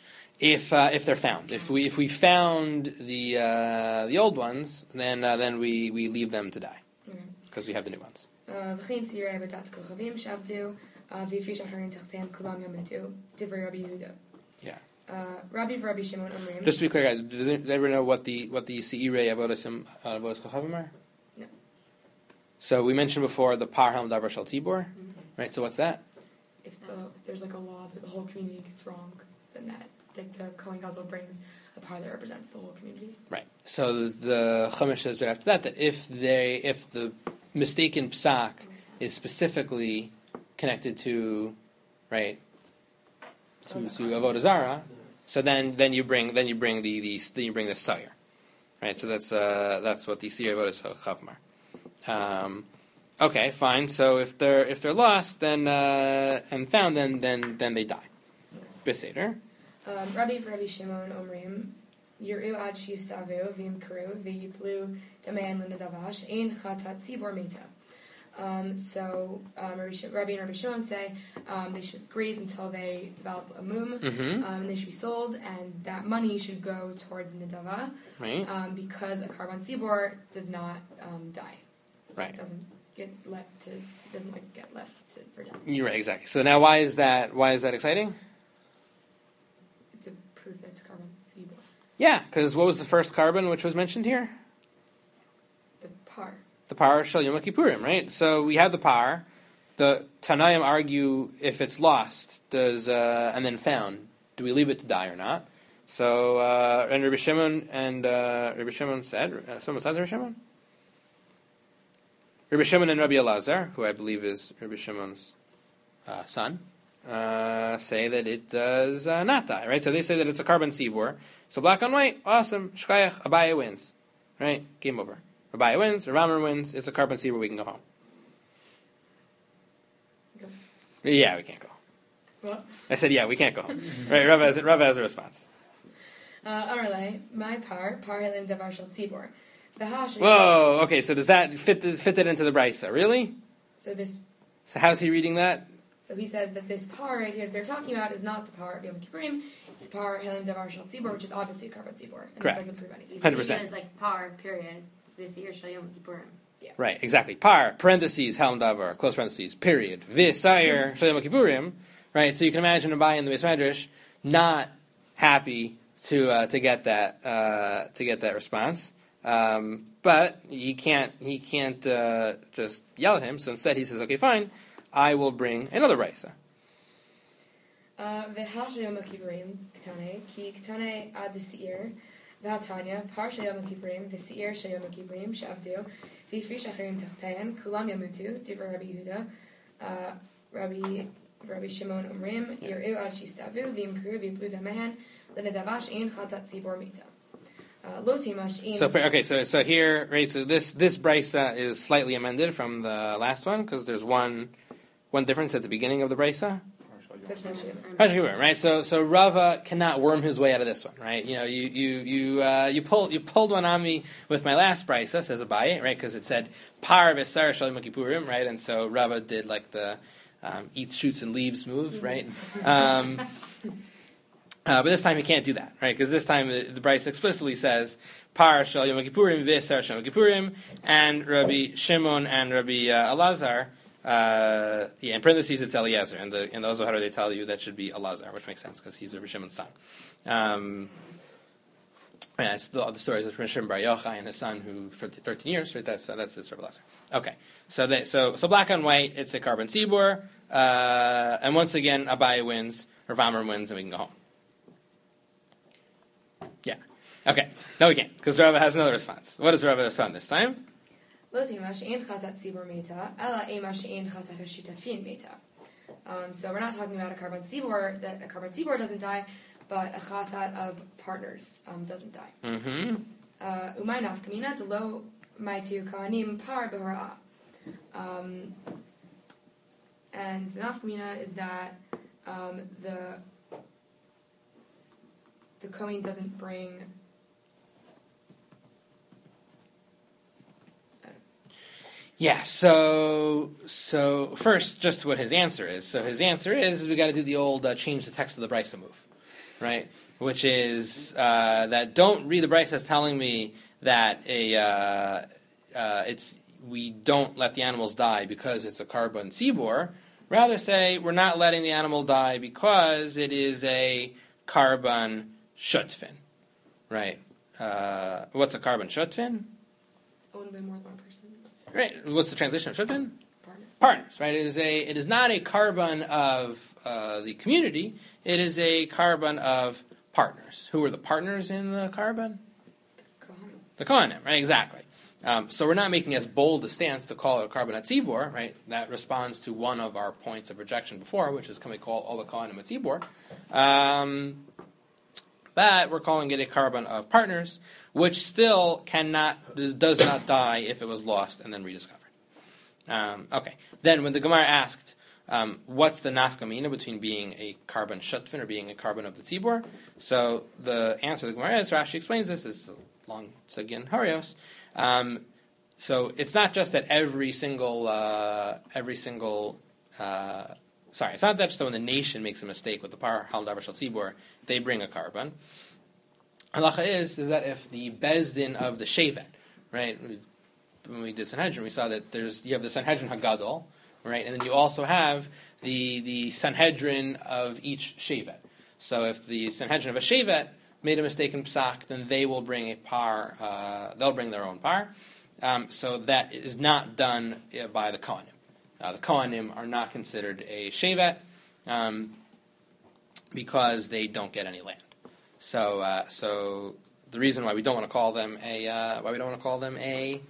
If uh, if they're found, if we if we found the uh, the old ones, then uh, then we, we leave them to die because we have the new ones. V'chein tzirei b'dat kochavim shavdu v'hifrish acherim tachtayan kulam yamutu. Divrei Rabbi Yehuda. Yeah. Uh, Rabbi Rabbi Shimon Omrim. Just to be clear, guys, does everyone know what the what the Seirei Avodas Avodas Chachavim are? No. So we mentioned before the Par Ham Davar Shel Tibor, right? So what's that? If the if there's like a law that the whole community gets wrong, then that like the Kohen Gadol brings a par that represents the whole community. Right. So the Chumash says right after that that if they if the mistaken psak is specifically connected to, right, to to Avodah Zarah, so then then you bring then you bring the the then you bring the Sayer, right? So that's uh that's what the Seirei Avodas Chachavim are. Um, okay, fine. So if they're if they're lost, then uh, and found, then then then they die. Beseder. Um, Rabbi Rabbi Shimon Omrim. Yiru ad shisavu v'imkaru v'yiplu daman l'nadavash ein chatat tzibor meta. Um, so um, Rabbi and Rabbi Shimon say um, they should graze until they develop a mum, Mm-hmm. um, and they should be sold, and that money should go towards nidava, Right. um, because a carbon tzibor does not um, die. Right. It doesn't get left to. It doesn't like get left to, for death. You're right. Exactly. So now, why is that? Why is that exciting? It's a proof that it's carbon tzibor. Yeah, because what was the first carbon which was mentioned here? The par. The par shel Yom Kippurim, right? So we have the par. The Tanaim argue if it's lost, does uh, and then found, do we leave it to die or not? So uh, and Rabbi Shimon and uh, Rabbi Shimon said, uh, someone says Rabbi Shimon. Rabbi Shimon and Rabbi Elazar, who I believe is Rabbi Shimon's uh, son, uh, say that it does uh, not die, right? So they say that it's a carbon tzibor. So black on white, awesome. Shkayach, Abaye wins, right? Game over. Abaye wins, Rav Amram wins. It's a carbon tzibor. We can go home. Go. Yeah, we can't go. What? I said, yeah, we can't go home. Right, Rava has, Rava has a response. Uh, Amarle, my par, par helim davar shel tzibor. V'hash- Whoa, okay, so does that fit, the, fit that into the Brisa? Really? So this, So how's he reading that? so he says that this par right here that they're talking about is not the par of Yom Kippurim. It's the par helim davar shel tzibor, which is obviously a karban tzibor. And Correct. It doesn't prove anything. one hundred percent. It's like par, period. This year, Shal Yom Kippurim. Right, exactly. Par, parentheses, helm davar, close parentheses, period. V'sayer, shel Yom Kippurim. Right, so you can imagine Abai in the Beis Medrash not happy to uh, to get that uh, to get that response, um, but he can't he can't uh, just yell at him. So instead, he says, "Okay, fine, I will bring another Brisa." V'hash Yom Kippurim ktane ki ktane ad seir v'hatanya par shel Yom Kippurim v'seir shel Yom Kippurim she'avdu v'ifrish acherim tachtayim kulam yamutu divrei Rabbi Yehuda uh, Rabbi Rabbi Shimon Omrim Yireu ad shisavu v'imkru v'iblu damehen lenedavash ein chatat tzibor mita. Lo timash ein. So okay, so so here, right? So this this Brisa is slightly amended from the last one because there's one one difference at the beginning of the Brisa. That's not true. Right, so so Rava cannot worm his way out of this one, right? You know, you you you uh, you pulled you pulled one on me with my last brisa, says Abaye, right? Because it said par v'sar shel Yom Kippurim, right? And so Rava did like the um, eats, shoots, and leaves move, right? Um, uh, but this time he can't do that, right? Because this time the, the brisa explicitly says par shel Yom Kippurim v'sar shel Yom Kippurim, and Rabbi Shimon and Rabbi uh, Elazar. Uh, yeah, in parentheses it's Eliezer, and the in the Zohar they tell you that should be Elazar, which makes sense because he's Rabbi Shimon's son. Um, yeah, it's the, the stories of Rabbi Shimon Bar Yochai and his son, who for thirteen years, right? That's uh, that's this Rabbi Elazar. Okay, so they, so so black on white, it's a karban tzibur, uh, and once again Abaye wins, or Vamar wins, and we can go home. Yeah. Okay. No, we can't because Rava has another response. What does Rava respond this time? Lo timash ein chatat tzibor mita ela emash ein chatat hashutafin mita. Um, so we're not talking about a karban tzibor that a karban tzibor doesn't die, but a chatat of partners um, doesn't die. Mm-hmm. Umay nafkamina delo maitu kahanim par behora. Um And the nafkamina is that um, the the Kohen doesn't bring. Yeah, so so first, just what his answer is. So his answer is, is we got to do the old uh, change the text of the Brisa move, right? Which is uh, that don't read the Brisa as telling me that a uh, uh, it's we don't let the animals die because it's a karban tzibor. Rather say we're not letting the animal die because it is a karban shutfin, right? Uh, what's a karban shutfin? It's owned by more than one person. Right. What's the translation of shutfin? Partner. Partners, right? It is a. It is not a carbon of uh, the community. It is a carbon of partners. Who are the partners in the carbon? Kohanim. The Kohanim, right? Exactly. Um, so we're not making as bold a stance to call it a carbon at tzibor, right? That responds to one of our points of rejection before, which is can we call all the Kohanim a tzibor? Um, but we're calling it a carbon of partners, which still cannot, does not die if it was lost and then rediscovered. Um, okay. Then when the Gemara asked, um, what's the nafkamina between being a carbon shutfin or being a carbon of the tzibor? So the answer to the Gemara is, Rashi explains this, is a long tzagin harios. Um, so it's not just that every single, uh, every single, uh, sorry, it's not that just that when the nation makes a mistake with the par halal davar shel tzibor, they bring a carbon. Halacha is, is that if the bezdin of the shevet, right, when we did Sanhedrin, we saw that there's, you have the Sanhedrin Hagadol, right, and then you also have the, the Sanhedrin of each shevet. So if the Sanhedrin of a shevet made a mistake in psak, then they will bring a par, uh, they'll bring their own par. Um, so that is not done uh, by the Kohanim. Uh, the Kohanim are not considered a shevet um, because they don't get any land. So, uh, so the reason why we don't want to call them a uh, why we don't want to call them a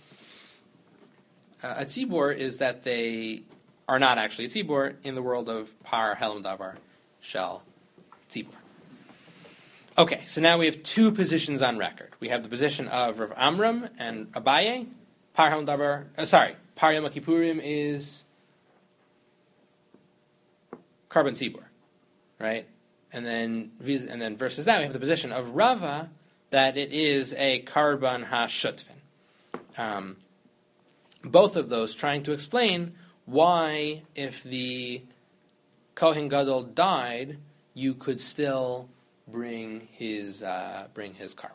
uh, a tzibor is that they are not actually a tzibor in the world of par helam davar shel tzibor. Okay, so now we have two positions on record. We have the position of Rav Amram and Abaye. Par helam davar, uh, sorry, par Yom Kippurim is karban tzibor. right? And then vis- and then versus that we have the position of Rava that it is a karban ha-shutfin. Um, both of those trying to explain why, if the Kohen Gadol died, you could still bring his uh, bring his karban.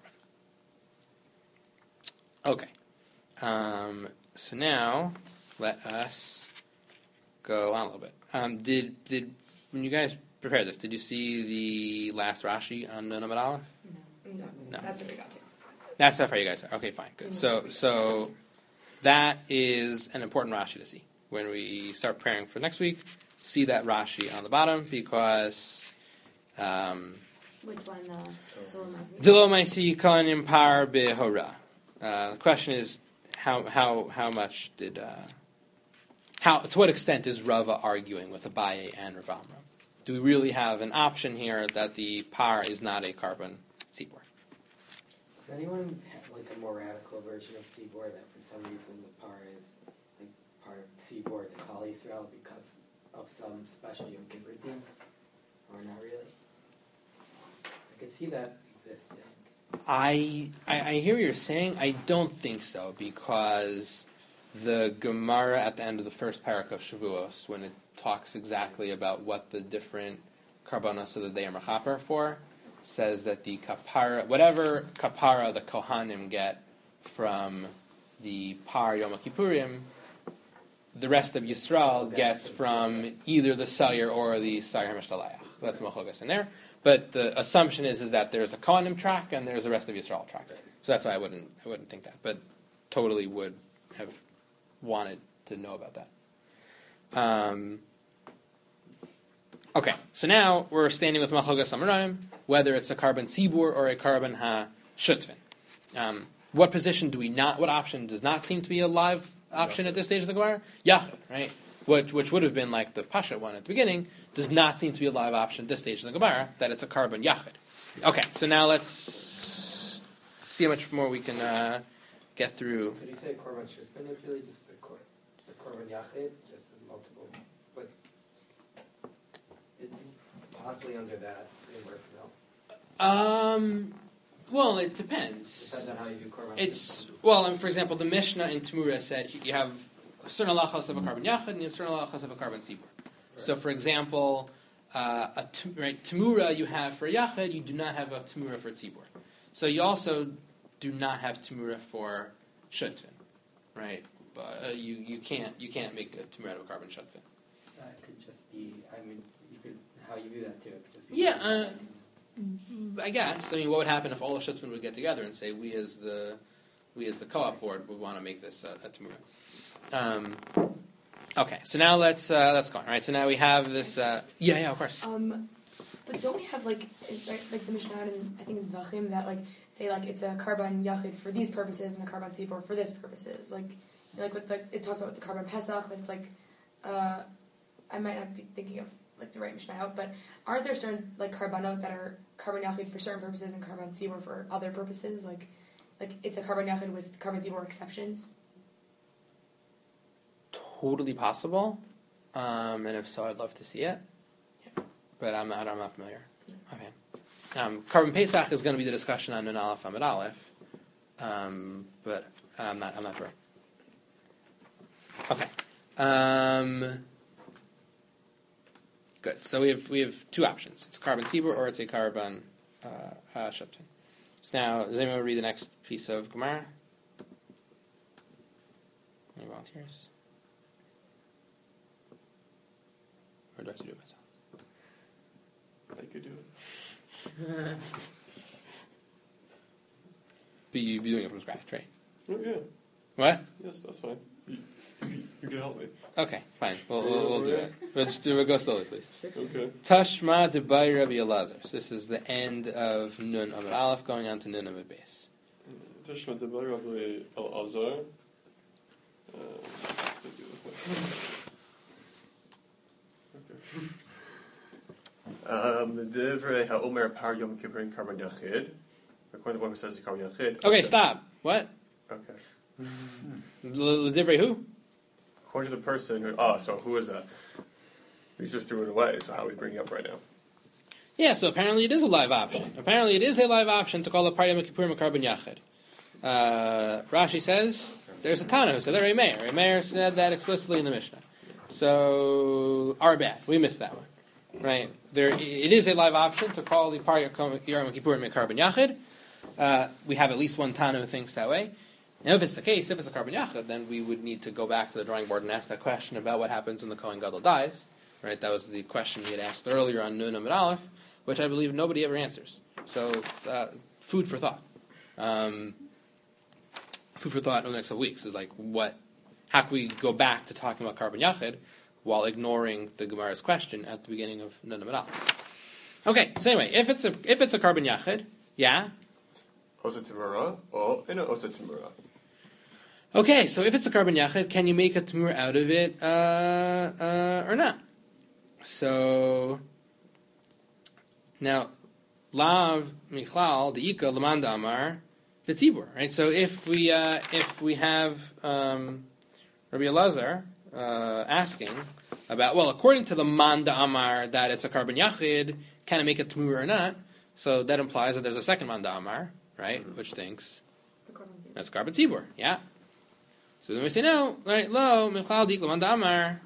Okay, um, so now let us go on a little bit. Um, did did when you guys prepared this, did you see the last Rashi on Nun Amud Aleph? No, No. that's what we got to. That's how far you guys are. Okay, fine, good. So so that is an important Rashi to see when we start preparing for next week. See that Rashi on the bottom because. Um, Which one? Uh, Dilo Maisi Kohanim Par Behora. Uh, the question is, how how how much did uh, how to what extent is Rava arguing with Abaye and Rav Amram? Do we really have an option here that the par is not a carbon seaboard? Does anyone have like a more radical version of seaboard that for some reason the par is like part of seaboard to Kali Israel because of some special Yom Kippur thing? Or not really? I could see that existing. I, I I hear what you're saying. I don't think so because the Gemara at the end of the first parak of Shavuos, when it talks exactly about what the different karbanos of the day are mechaper for, says that the kapara, whatever kapara the Kohanim get from the par Yom Kippurim, the rest of Yisrael gets from either the Sayer or the Sayer HaMishtalayach. That's Machogas in there. But the assumption is is that there's a Kohanim track and there's the rest of Yisrael track. So that's why I wouldn't I wouldn't think that. But totally would have wanted to know about that. Um, okay, so now we're standing with Machogas Amoraim, whether it's a carbon Sibur or a carbon Ha-Shutfin. Um, what position do we not, what option does not seem to be a live option at this stage of the Gemara? Yachid, right? Which, which would have been like the Pasha one at the beginning, does not seem to be a live option at this stage of the Gemara, that it's a carbon Yachid. Okay, so now let's see how much more we can uh, get through. Did you say Korban Shutfin is really just a, kor- a Korban Yachid, just a multiple, but it's possibly under that framework, no? Um, well, it depends. Depends on how you do Korban It's, Shutfin. well, and for example, the Mishnah in Tamura said you have certain halachas of a carbon Yachid and you have certain halachas of a carbon Sibur. So, for example, uh, a t- right, Tamura you have for Yachid, you do not have a Tamura for Tzibur. So you also do not have Tamura for Shutfin, right? But uh, you, you can't you can't make a Tamura out of a carbon Shutfin. That could just be, I mean, you could, how you do that too. It could just be Yeah, uh, I guess. I mean, what would happen if all the Shutfin would get together and say we as the we as the co-op board would want to make this a, a Tamura? Um, okay, so now let's uh, let's go on. All right, so now we have this. Uh, yeah, yeah, of course. Um, but don't we have like is, right, like the Mishnah and I think it's Vachim that like say like it's a carbon yachid for these purposes and a carbon sibor for this purposes like you know, like with like it talks about the carbon pesach it's like uh, I might not be thinking of like the right Mishnah out but aren't there certain like karbanot that are carbon yachid for certain purposes and carbon sibor for other purposes like like it's a carbon yachid with carbon sibor exceptions. Totally possible, um, and if so, I'd love to see it. But I'm not. I'm not familiar. Okay. Um, carbon Pesach is going to be the discussion on Nun Aleph Amud Aleph, um, but I'm not. I'm not sure. Okay. Um, good. So we have we have two options. It's a carbon Tzibur or it's a carbon uh, uh, Shutfin. So now, does anyone read the next piece of Gemara? Any volunteers? Or do I have to do it myself? I could do it. But you'd be doing it from scratch, right? Oh, yeah. What? Yes, that's fine. You, you, you can help me. Okay, fine. We'll, we'll, we'll do it. We'll just do it. Go slowly, please. Okay. Tashma Debai Rabbi Elazar. So this is the end of Nun Amud Aleph, going on to Nun Amud Beis. Tashma Debar Rabbi Elazar. Uh, let's do this one. Um, the Divrei HaOmer Par Yom Kippurim Carbon Yachid. According to the one who says the Carbon Yachid. Okay, stop. What? Okay. L- Divrei who? According to the person who. Oh, so who is that? We just threw it away, so how are we bringing it up right now? Yeah, so apparently it is a live option. Apparently it is a live option to call a party Yom Kippurim a carbon yachid. Uh, Rashi says there's a Tana who said there a Meir. A Meir said that explicitly in the Mishnah. So our bad, we missed that one, right? There, it is a live option to call the party Yom Kippurim a carbon yachid. Uh, we have at least one Tana who thinks that way. And if it's the case, if it's a carbon yachid, then we would need to go back to the drawing board and ask that question about what happens when the Kohen Gadol dies. Right? That was the question we had asked earlier on Nun and Aleph, which I believe nobody ever answers. So, uh, food for thought. Um, food for thought over the next couple weeks is like, what? How can we go back to talking about carbon yachid while ignoring the Gemara's question at the beginning of Nun and Aleph? Okay. So anyway, if it's a if it's a carbon yachid, yeah. Osa Timura or in Osa Timura. Okay, so if it's a carbon yachid, can you make a tamur out of it uh, uh, or not? So now, lav michlal the ika lamanda amar the tzibur. Right. So if we uh, if we have um, Rabbi Elazar uh, asking about, well, according to the manda amar that it's a carbon yachid, can it make a tamur or not? So that implies that there's a second manda amar, right, mm-hmm. which thinks that's carbon tzibur. Yeah. So then we say no, right? Lo michlal dik lamanda amar.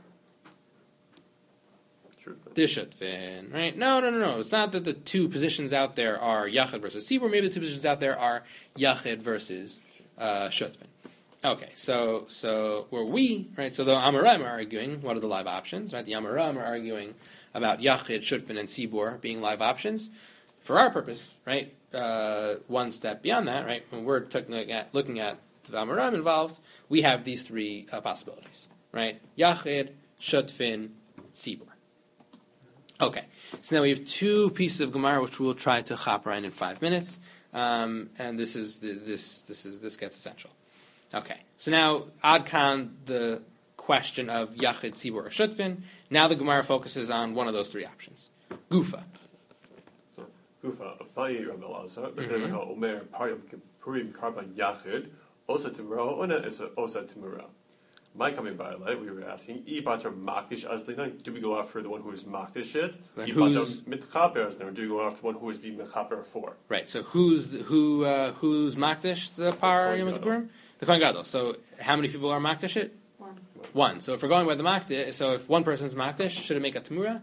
Dishutvin, right? No, no, no, no. It's not that the two positions out there are Yachid versus Tzibur. Maybe the two positions out there are Yachid versus uh, Shutvin. Okay, so so where we, right? So the Amoraim are arguing what are the live options, right? The Amoraim are arguing about Yachid, Shutvin, and Tzibur being live options. For our purpose, right? Uh, one step beyond that, right? When we're looking at looking at the Amoraim involved, we have these three uh, possibilities, right? Yachid, Shutvin, Tzibur. Okay, so now we have two pieces of Gemara which we'll try to chaperein in five minutes, um, and this is the, this this is this gets essential. Okay, so now Adkan the question of Yachid, Tzibur, or Shutvin. Now the Gemara focuses on one of those three options. Gufa. So Gufa, Abaye Rabbi Elazar, Rabbi Omer Party Yom Kippurim Karban Yachid, Osa Timura, Ona is Osa Timura. My coming by light, we were asking, do we go after the one who is makdish it? Who's mitchaper? Do we go after the one who is being mechaper for? Right. So who's the, who uh, who's makdish the par Yom Kippurim? The Kohen Gadol. So how many people are makdish it? One. One. So if we're going by the makdish, so if one person's makdish, should it make a tamura?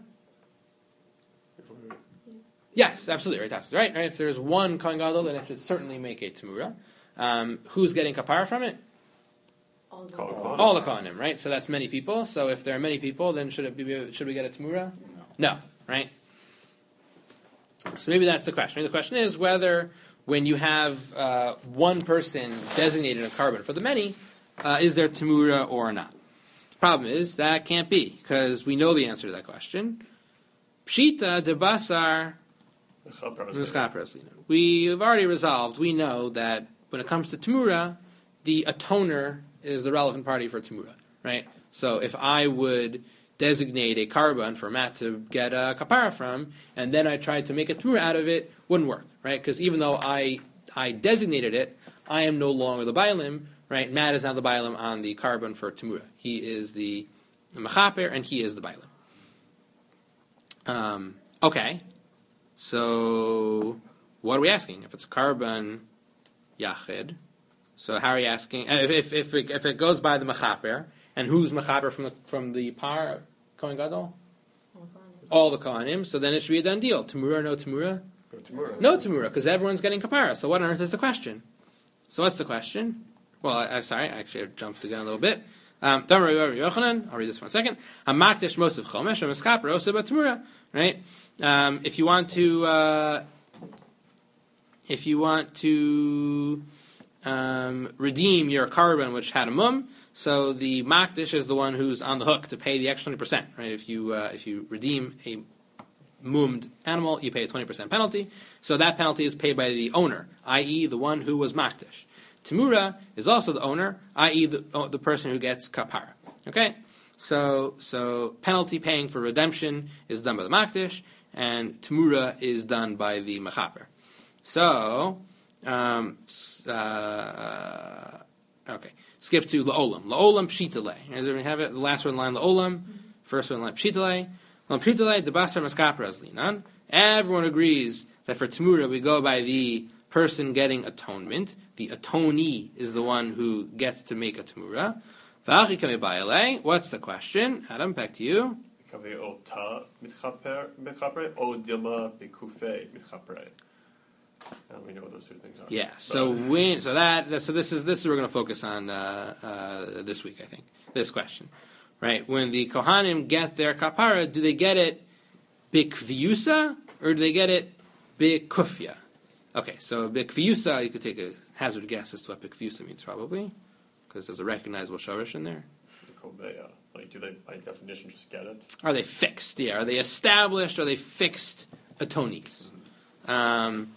Yes, absolutely. Right. That's right. Right. If there's one Kohen Gadol, then it should certainly make a tamura. Um, who's getting kapara from it? All the Kohanim. All the Kohanim, right? So that's many people. So if there are many people, then should it be? Should we get a tamura? No. No, right? So maybe that's the question. The question is whether when you have uh, one person designated a carbon for the many, uh, is there tamura or not? Problem is that can't be because we know the answer to that question. Pshita de basar. We've already resolved. We know that when it comes to tamura, the atoner is the relevant party for Tamura, right? So if I would designate a carbon for Matt to get a kapara from, and then I tried to make a Tamura out of it, wouldn't work, right? Because even though I I designated it, I am no longer the Bailim, right? Matt is now the Bailim on the carbon for Tamura. He is the Mechaper, and he is the Bailim. Um, okay, so what are we asking? If it's carbon Yachid, so how are you asking? If if if it, if it goes by the mechaper, and who's mechaper from the from the par Kohen Gadol? All the Kohanim. So then it should be a done deal. Tamura or no Tamura? No Tamura. No Tamura, because everyone's getting kapara. So what on earth is the question? So what's the question? Well, I, I'm sorry, I actually jumped again a little bit. Um, I'll read this for one second. Hamakdish Mosif Chomesh Meskaper Osa Tamura. Right? Um, if you want to, uh, if you want to. Um, redeem your carbon which had a mum, so the makdish is the one who's on the hook to pay the extra twenty percent. Right? If you uh, if you redeem a mummed animal, you pay a twenty percent penalty. So that penalty is paid by the owner, that is, the one who was makdish. Tamura is also the owner, that is, the, oh, the person who gets kapara. Okay, so so penalty paying for redemption is done by the makdish, and tamura is done by the mechaper. So. Um, uh, okay. Skip to la'olam. La'olam pshitale. Does everyone have it? The last one line la'olam. First one line pshitale. La'olam pshitale debasar maskapar azlinan. Everyone agrees that for Tamura we go by the person getting atonement. The atonee is the one who gets to make a Tamura. What's the question? Adam, back to you. And we know what those two things are. Yeah. So when so that so this is this is what we're going to focus on uh, uh, this week. I think this question, right? When the Kohanim get their kapara, do they get it bikviusa or do they get it bikufya? Okay. So bikviusa, you could take a hazard guess as to what bikviusa means, probably, because there's a recognizable shorish in there. Like, do they by definition just get it? Are they fixed? Yeah. Are they established? Are they fixed atonees? Um,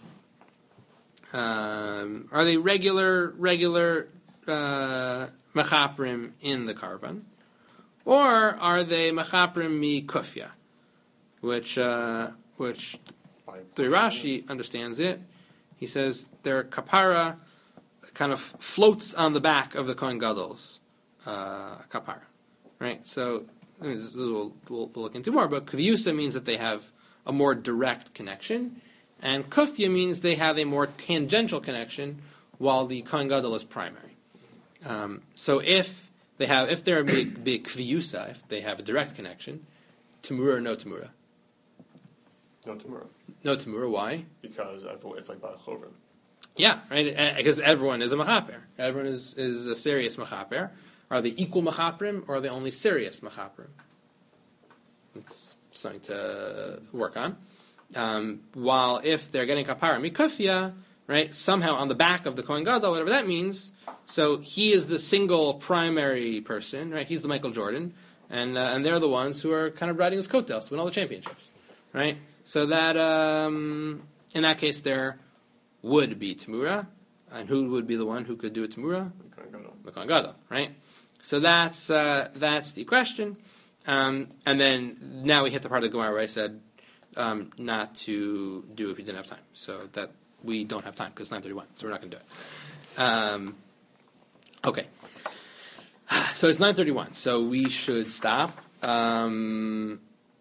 Um, are they regular, regular uh, mechaprim in the carbon, or are they mechaprim mi kufya, which uh, which the Rashi understands it. He says their kapara kind of floats on the back of the Kohen Gadol's uh, kapara, right? So I mean, this, this we'll, we'll, we'll look into more, but kviusa means that they have a more direct connection. And kufya means they have a more tangential connection, while the Kohen Gadol is primary. Um, so if they have, if they're a big, big kviusa, if they have a direct connection, Tamura or no Tamura? No Tamura. No Tamura. Why? Because everyone, it's like Ba'achobrim. Yeah, right. Because everyone is a machaper. Everyone is, is a serious machaper. Are they equal machaprim, or are they only serious machaprim? It's something to work on. Um, while if they're getting kapara mikufya, right, somehow on the back of the Kohen Gadol, whatever that means, so he is the single primary person, right? He's the Michael Jordan, and uh, and they're the ones who are kind of riding his coattails to win all the championships, right? So that um, in that case, there would be Tamura, and who would be the one who could do a Tamura? The Kohen Gadol, right? So that's uh, that's the question, um, and then now we hit the part of the Gemara where I said. Um, not to do if you didn't have time. So that we don't have time because it's nine thirty-one, so we're not going to do it. Um, okay. So it's nine thirty-one, so we should stop. Um,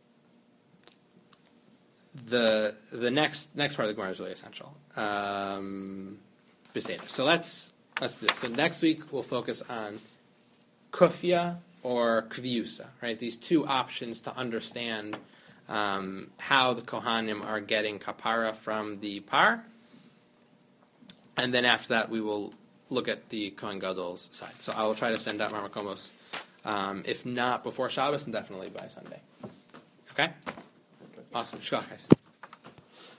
the the next next part of the Gemara is really essential. Um, so let's let's do this. So next week we'll focus on kufya or kviusa, right? These two options to understand Um, how the Kohanim are getting kapara from the par, and then after that we will look at the Kohen Gadol's side. So I will try to send out Marmakomos, um, if not before Shabbos, and definitely by Sunday. Okay? Awesome. Shkach, guys.